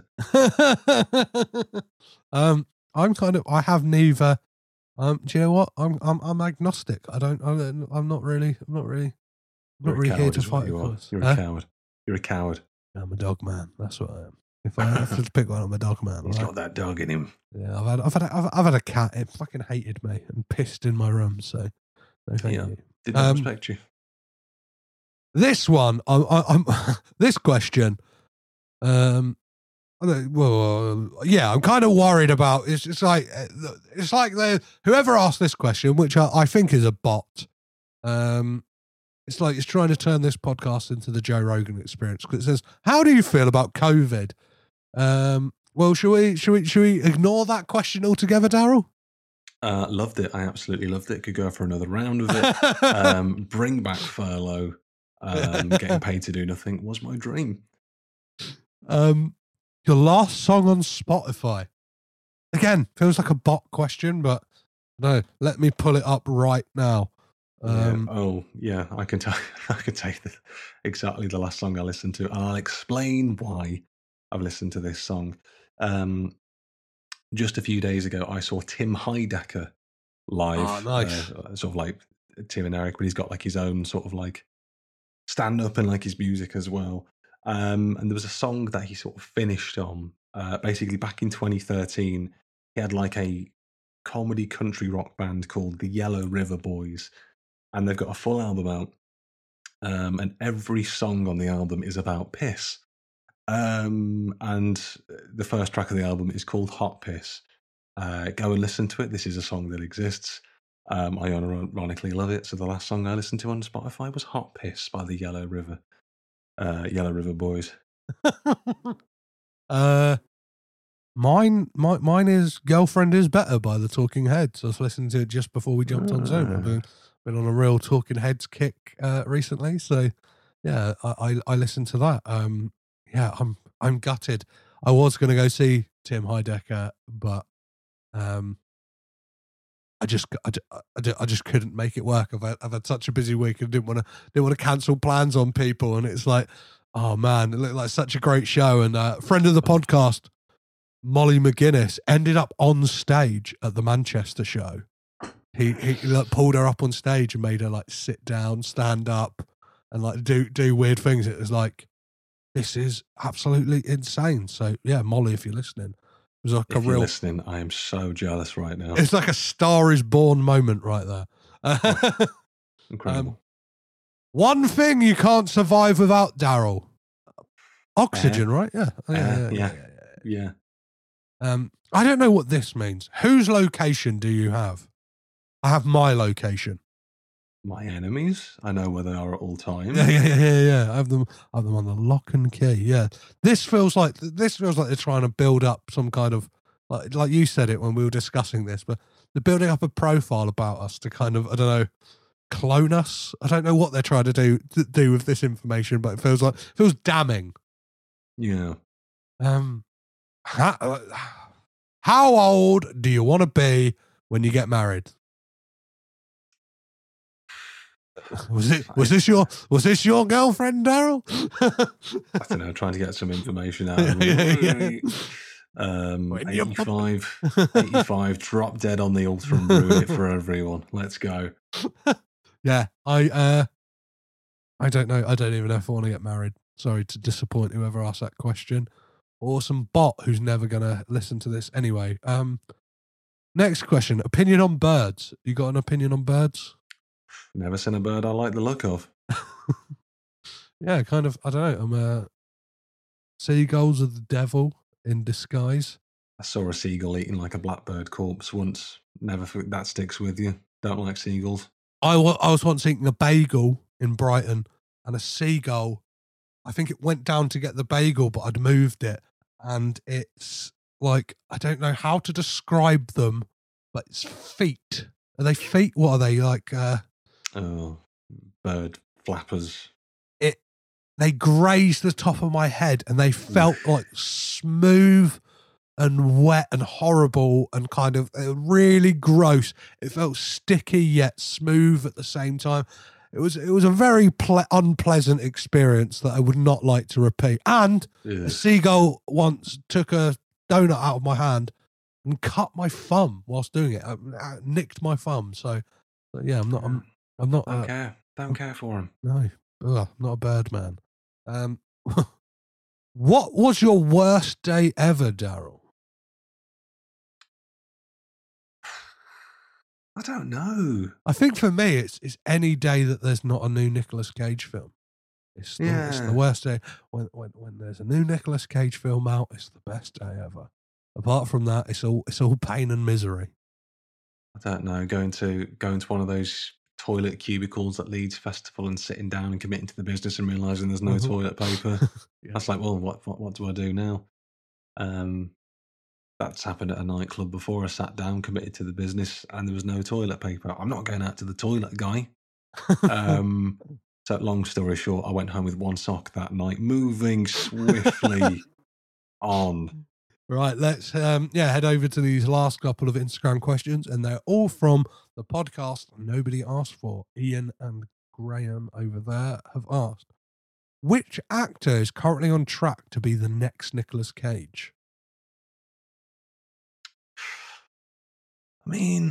um, I'm kind of, I have neither. Um, do you know what? I'm I'm I'm agnostic. I don't, I'm, I'm not really, I'm not really, I'm not really here to fight. You are. You're a uh? coward. You're a coward. I'm a dog man. That's what I am. If I have to pick one, I'm a dog man. He's right? got that dog in him. Yeah, I've had, I've had, a, I've, I've had a cat. It fucking hated me and pissed in my room. So, no thank yeah, you. Did not um, respect you. This one, I'm, I'm this question. Um, well, yeah, I'm kind of worried about. It's, it's like, it's like they whoever asked this question, which I, I think is a bot. Um, it's like it's trying to turn this podcast into the Joe Rogan experience because it says, "How do you feel about COVID?" Um, well, should we, should we, should we ignore that question altogether, Daryl? Uh, loved it. I absolutely loved it. Could go for another round of it. um, bring back furlough. Um, getting paid to do nothing was my dream. Um, your last song on Spotify. Again, feels like a bot question, but no, let me pull it up right now. Um, yeah. Oh, yeah, I can tell. I can tell you the, exactly the last song I listened to, and I'll explain why I've listened to this song. Um, just a few days ago, I saw Tim Heidecker live. Oh, nice. Uh, sort of like Tim and Eric, but he's got like his own sort of like stand up and like his music as well. Um, and there was a song that he sort of finished on. Uh, basically, back in twenty thirteen, he had like a comedy country rock band called the Yellow River Boys, and they've got a full album out. Um, and every song on the album is about piss. Um, and the first track of the album is called Hot Piss. Uh, go and listen to it. This is a song that exists. Um, I ironically love it. So the last song I listened to on Spotify was Hot Piss by the Yellow River, uh, Yellow River Boys. uh, mine, my, mine is Girlfriend Is Better by the Talking Heads. I was listening to it just before we jumped on Zoom. I've been, been on a real Talking Heads kick uh, recently. So yeah, I, I, I listened to that. Um, yeah, I'm, I'm gutted. I was going to go see Tim Heidecker, but um, I just, I, I, I just couldn't make it work. I've had, I've had such a busy week and didn't want to, didn't want to cancel plans on people. And it's like, oh man, it looked like such a great show. And uh, friend of the podcast, Molly McGuinness, ended up on stage at the Manchester show. He he like, pulled her up on stage and made her like sit down, stand up, and like do do weird things. It was like, this is absolutely insane. So yeah, Molly, if you're listening. It was like if a real you're listening, I am so jealous right now. It's like a Star is Born moment right there. Incredible. Um, one thing you can't survive without, Daryl. Oxygen, uh, right? Yeah. Oh, yeah, uh, yeah, yeah, yeah, yeah, yeah. Um, I don't know what this means. Whose location do you have? I have my location. My enemies. I know where they are at all times. Yeah, yeah, yeah, yeah. yeah. I have them. I have them on the lock and key. Yeah. This feels like this feels like they're trying to build up some kind of like like you said it when we were discussing this, but they're building up a profile about us to kind of I don't know clone us. I don't know what they're trying to do to do with this information, but it feels like it feels damning. Yeah. Um. How, how old do you want to be when you get married? Was it? Was this your? Was this your girlfriend, Daryl? I don't know. Trying to get some information out of me. Yeah, yeah. Um, eighty-five, eighty-five, drop dead on the altar and ruin it for everyone. Let's go. Yeah, I. Uh, I don't know. I don't even know if I want to get married. Sorry to disappoint whoever asked that question, or some bot who's never gonna listen to this anyway. Um, next question: opinion on birds. You got an opinion on birds? Never seen a bird I like the look of. Yeah, kind of. I don't know. I'm a uh, seagulls are the devil in disguise. I saw a seagull eating like a blackbird corpse once. Never that sticks with you. Don't like seagulls. I, w- I was once eating a bagel in Brighton, and a seagull. I think it went down to get the bagel, but I'd moved it, and it's like I don't know how to describe them, but it's feet. Are they feet? What are they like? Uh, Oh, bird flappers. It. They grazed the top of my head, and they felt like smooth and wet and horrible and kind of uh, really gross. It felt sticky yet smooth at the same time. It was it was a very ple- unpleasant experience that I would not like to repeat. And yeah. a seagull once took a donut out of my hand and cut my thumb whilst doing it. I, I nicked my thumb. So, so yeah, I'm not. I'm. I'm not. Don't Uh, care. Don't care for him. no, Ugh, I'm not a bird man. Um, what was your worst day ever, Daryl? I don't know. I think for me, it's it's any day that there's not a new Nicolas Cage film. It's the, yeah. it's the worst day. When, when when there's a new Nicolas Cage film out, it's the best day ever. Apart from that, it's all it's all pain and misery. I don't know. Going to going to one of those toilet cubicles at Leeds Festival and sitting down and committing to the business and realising there's no Mhm. toilet paper. Yeah. That's like, well, what, what what do I do now? Um, that's happened at a nightclub before. I sat down, committed to the business, and there was no toilet paper. I'm not going out to the toilet, guy. Um, so, long story short, I went home with one sock that night, moving swiftly on. Right, let's um yeah head over to these last couple of Instagram questions, and they're all from the podcast nobody asked for. Ian and Graham over there have asked, which actor is currently on track to be the next Nicolas Cage? I mean,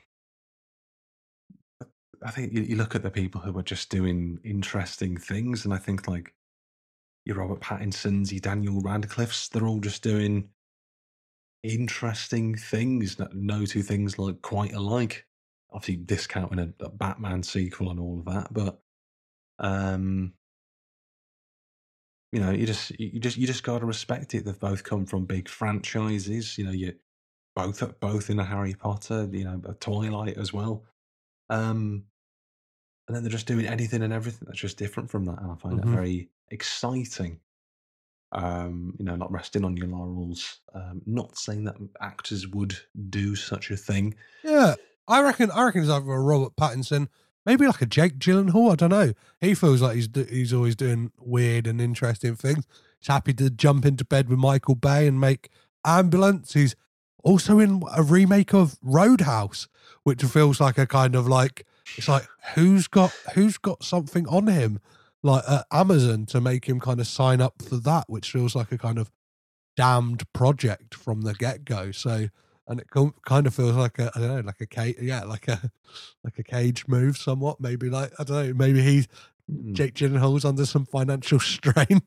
I think you, you look at the people who are just doing interesting things, and I think like your Robert Pattinsons, your Daniel Radcliffe's, they're all just doing interesting things. No, no two things like quite alike. Obviously, discounting a, a Batman sequel and all of that, but um, you know, you just you just you just got to respect it. They've both come from big franchises. You know, you both both in a Harry Potter. You know, a Twilight as well. Um, and then they're just doing anything and everything that's just different from that, and I find Mhm. that very exciting. Um, you know, not resting on your laurels. Um, not saying that actors would do such a thing. Yeah, I reckon. I reckon it's either a Robert Pattinson, maybe like a Jake Gyllenhaal. I don't know. He feels like he's do- he's always doing weird and interesting things. He's happy to jump into bed with Michael Bay and make Ambulance. He's also in a remake of Roadhouse, which feels like a kind of like it's like who's got who's got something on him, like at Amazon to make him kind of sign up for that, which feels like a kind of damned project from the get go. So. And it co- kind of feels like a, I don't know, like a cage, yeah, like a, like a Cage move somewhat. Maybe like, I don't know, maybe he's, Mm. Jake Gyllenhaal's under some financial strain.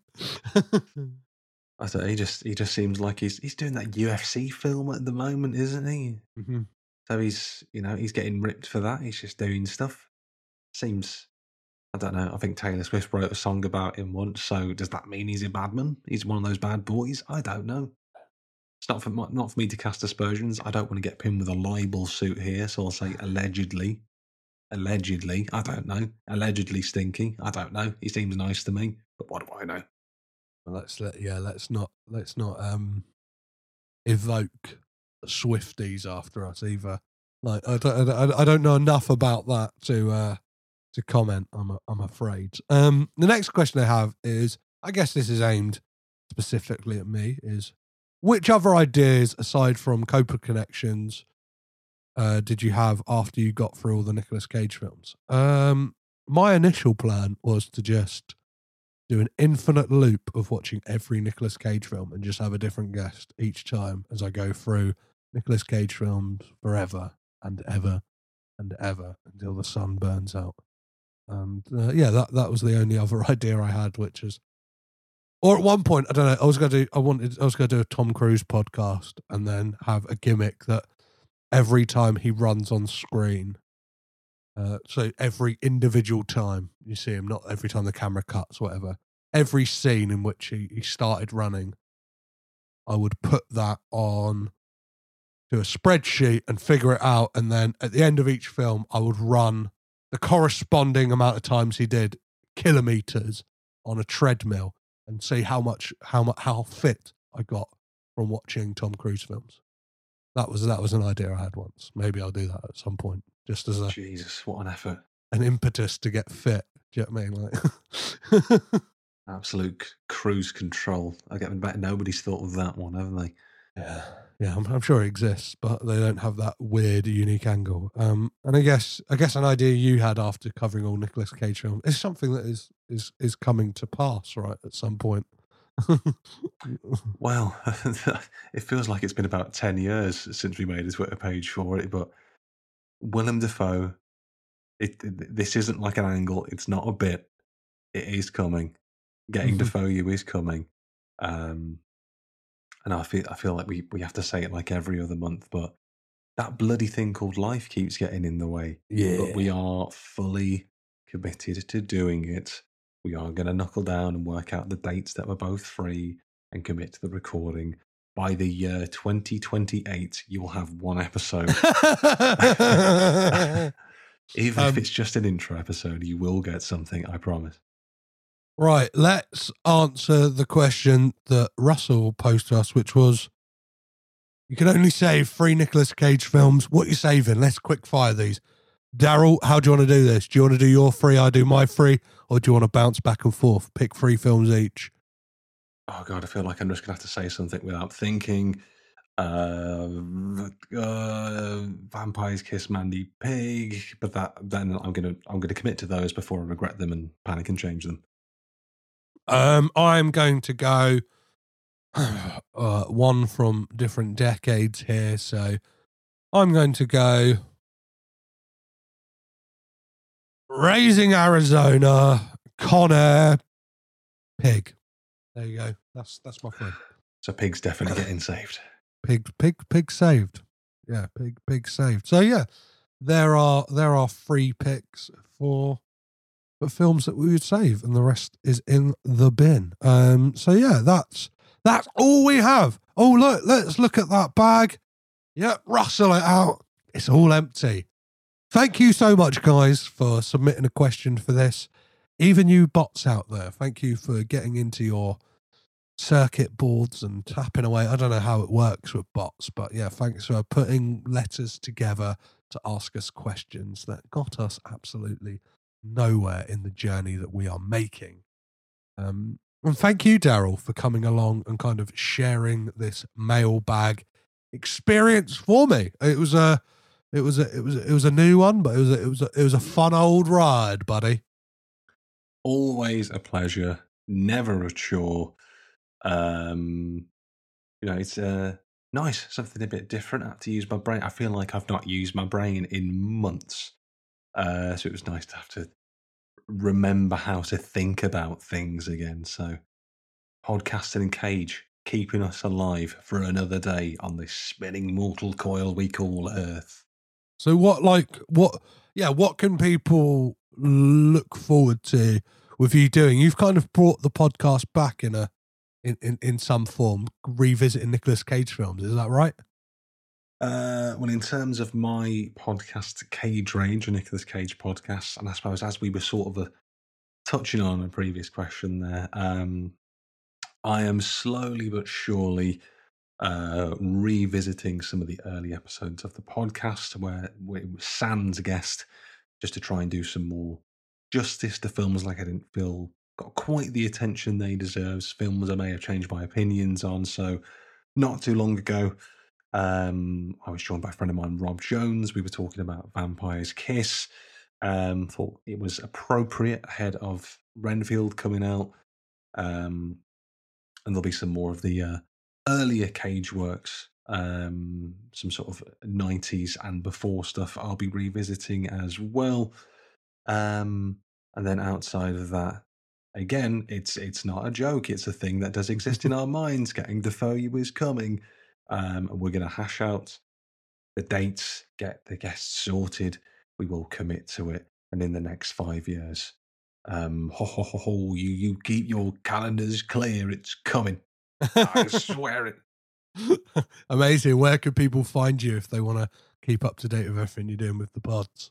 I don't know, he just he just seems like he's he's doing that U F C film at the moment, isn't he? Mm-hmm. So he's you know he's getting ripped for that. He's just doing stuff. Seems I don't know. I think Taylor Swift wrote a song about him once. So does that mean he's a bad man? He's one of those bad boys? I don't know. It's not for not for me to cast aspersions. I don't want to get pinned with a libel suit here, so I'll say allegedly. Allegedly, I don't know. Allegedly stinky, I don't know. He seems nice to me, but what do I know? Well, let's let, yeah, let's not, let's not, um, evoke Swifties after us either. Like, I don't, I, I don't know enough about that to, uh, to comment, I'm, I'm afraid. Um, the next question I have is, I guess this is aimed specifically at me, is which other ideas aside from Cobra Connections uh, did you have after you got through all the Nicolas Cage films? Um, my initial plan was to just do an infinite loop of watching every Nicolas Cage film and just have a different guest each time as I go through Nicolas Cage films forever and ever and ever until the sun burns out. And uh, yeah, that, that was the only other idea I had, which is, or at one point, I don't know, I was going to do, I wanted, I was going to do a Tom Cruise podcast and then have a gimmick that every time he runs on screen, uh, so every individual time you see him, not every time the camera cuts, whatever, every scene in which he, he started running, I would put that on to a spreadsheet and figure it out. And then at the end of each film, I would run the corresponding amount of times he did kilometers on a treadmill and see how much, how much, how fit I got from watching Tom Cruise films. That was that was an idea I had once. Maybe I'll do that at some point, just as a Jesus, what an effort! An impetus to get fit. Do you know what I mean? Like absolute cruise control. I get bet nobody's thought of that one, haven't they? Yeah, yeah. I'm, I'm sure it exists, but they don't have that weird, unique angle. Um, and I guess I guess an idea you had after covering all Nicolas Cage films is something that is is is coming to pass, right? At some point. Well, it feels like it's been about ten years since we made a Twitter page for it, but Willem Dafoe, it, it, this isn't like an angle, it's not a bit, it is coming. Getting Dafoe you is coming. Um, and I feel I feel like we, we have to say it like every other month, but that bloody thing called life keeps getting in the way. Yeah. But we are fully committed to doing it. We are going to knuckle down and work out the dates that we're both free and commit to the recording. By the year twenty twenty-eight, you will have one episode. Even um, if it's just an intro episode, you will get something, I promise. Right, let's answer the question that Russell posed to us, which was, you can only save three Nicolas Cage films. What are you saving? Let's quick fire these. Daryl, how do you want to do this? Do you want to do your three, I do my three? Or do you want to bounce back and forth? Pick three films each. oh God, I feel like I'm just going to have to say something without thinking. Uh, uh, Vampires Kiss Mandy Pig, but that then I'm gonna I'm gonna commit to those before I regret them and panic and change them. Um, I'm going to go uh, one from different decades here, so I'm going to go Raising Arizona, Con Air, Pig. There you go. That's that's my friend. So Pig's definitely getting saved. Pig, pig, pig saved. Yeah, pig, pig saved. So yeah, there are there are three picks for for films that we would save, and the rest is in the bin. Um. So yeah, that's that's all we have. Oh look, let's look at that bag. Yep, rustle it out. It's all empty. Thank you so much, guys, for submitting a question for this. Even you bots out there, thank you for getting into your circuit boards and tapping away. I don't know how it works with bots, but yeah, thanks for putting letters together to ask us questions that got us absolutely nowhere in the journey that we are making. Um, and thank you, Daryl, for coming along and kind of sharing this mailbag experience for me. It was a, it was a, it was, a, it was a new one, but it was, a, it was, a, it was a fun old ride, buddy. Always a pleasure. Never a chore. Um, you know, it's uh, nice, something a bit different. I have to use my brain. I feel like I've not used my brain in months. Uh, so it was nice to have to remember how to think about things again. So podcasting in Cage, keeping us alive for another day on this spinning mortal coil we call Earth. So what, like, what, yeah, what can people look forward to with you doing? You've kind of brought the podcast back in a, In, in, in some form, revisiting Nicolas Cage films. Is that right? Uh, well, in terms of my podcast, Cage Range, a Nicolas Cage podcast, and I suppose as we were sort of uh, touching on a previous question there, um, I am slowly but surely uh, revisiting some of the early episodes of the podcast where, where it was sans guest, just to try and do some more justice to films like I didn't feel got quite the attention they deserve. Films I may have changed my opinions on. So not too long ago, um, I was joined by a friend of mine, Rob Jones. We were talking about Vampire's Kiss. Um, thought it was appropriate ahead of Renfield coming out. Um, and there'll be some more of the uh, earlier Cage works, um, some sort of nineties and before stuff I'll be revisiting as well. Um, and then outside of that, again, it's it's not a joke. It's a thing that does exist in our minds. Getting Defoe is coming. Um, and we're going to hash out the dates, get the guests sorted. We will commit to it. And in the next five years, um, ho, ho, ho, ho, you, you keep your calendars clear. It's coming. I swear it. Amazing. Where can people find you if they want to keep up to date with everything you're doing with the pods?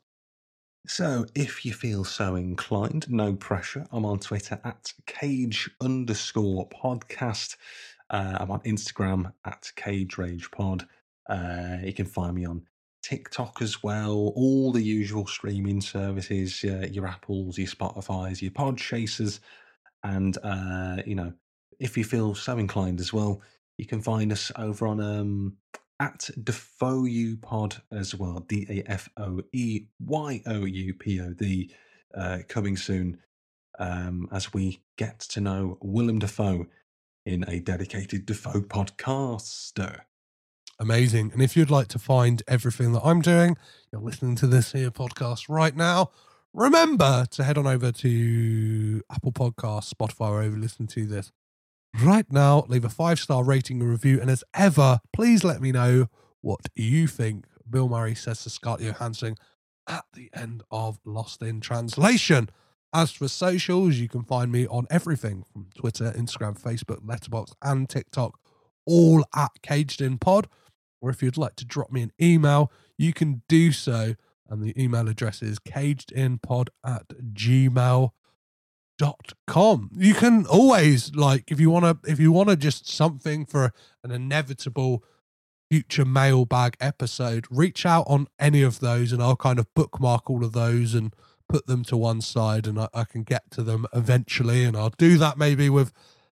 So if you feel so inclined, no pressure. I'm on Twitter at cage underscore podcast. Uh, I'm on Instagram at Cage Rage Pod. Uh, you can find me on TikTok as well. All the usual streaming services, uh, your Apples, your Spotify's, your Pod Chasers. And, uh, you know, if you feel so inclined as well, you can find us over on um, at Defoe Pod as well. D A F O E Y O U P O D. Uh, coming soon um, as we get to know Willem Dafoe in a dedicated Defoe podcaster. Amazing. And if you'd like to find everything that I'm doing, you're listening to this here podcast right now, remember to head on over to Apple Podcasts, Spotify, or wherever you listen to this right now. Leave a five-star rating and review. And as ever, please let me know what you think Bill Murray says to Scarlett Johansson at the end of Lost in Translation. As for socials, you can find me on everything from Twitter, Instagram, Facebook, Letterboxd, and TikTok, all at Caged In Pod. Or if you'd like to drop me an email, you can do so. And the email address is cagedinpod at gmail dot com. You can always, like, if you want to, if you want to just something for an inevitable future mailbag episode, reach out on any of those and I'll kind of bookmark all of those and put them to one side and I, I can get to them eventually. And I'll do that maybe with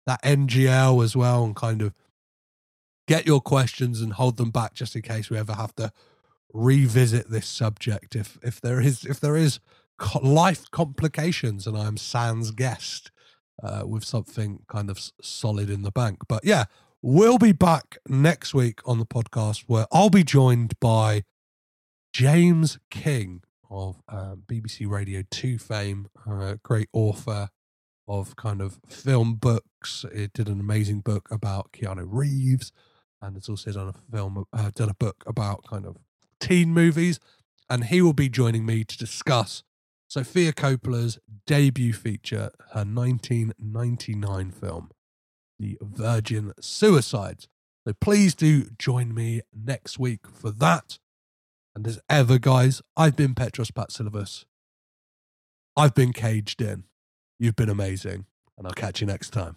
that N G L as well, and kind of get your questions and hold them back just in case we ever have to revisit this subject. If if there is if there is life complications and I'm sans guest uh, with something kind of solid in the bank. But yeah, we'll be back next week on the podcast where I'll be joined by James King of um, B B C Radio two fame, uh, great author of kind of film books. It did an amazing book about Keanu Reeves, and it's also done a film, uh, done a book about kind of teen movies, and he will be joining me to discuss Sofia Coppola's debut feature, her nineteen ninety-nine film, The Virgin Suicides. So please do join me next week for that. And as ever, guys, I've been Petros Patsilivas. I've been caged in. You've been amazing, and I'll catch you next time.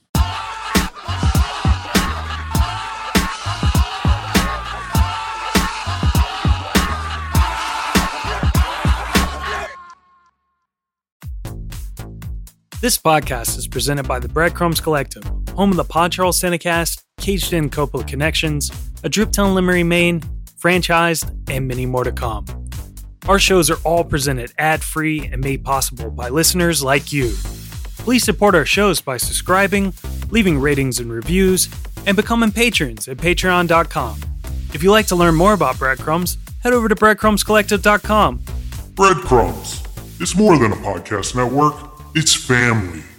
This podcast is presented by the Breadcrumbs Collective, home of the Pod Charles Cinecast, Caged In Coppola Connections, A Drooptown Limerick, Maine, Franchised, and many more to come. Our shows are all presented ad-free and made possible by listeners like you. Please support our shows by subscribing, leaving ratings and reviews, and becoming patrons at patreon dot com. If you'd like to learn more about Breadcrumbs, head over to breadcrumbs collective dot com. Breadcrumbs. It's more than a podcast network. It's family.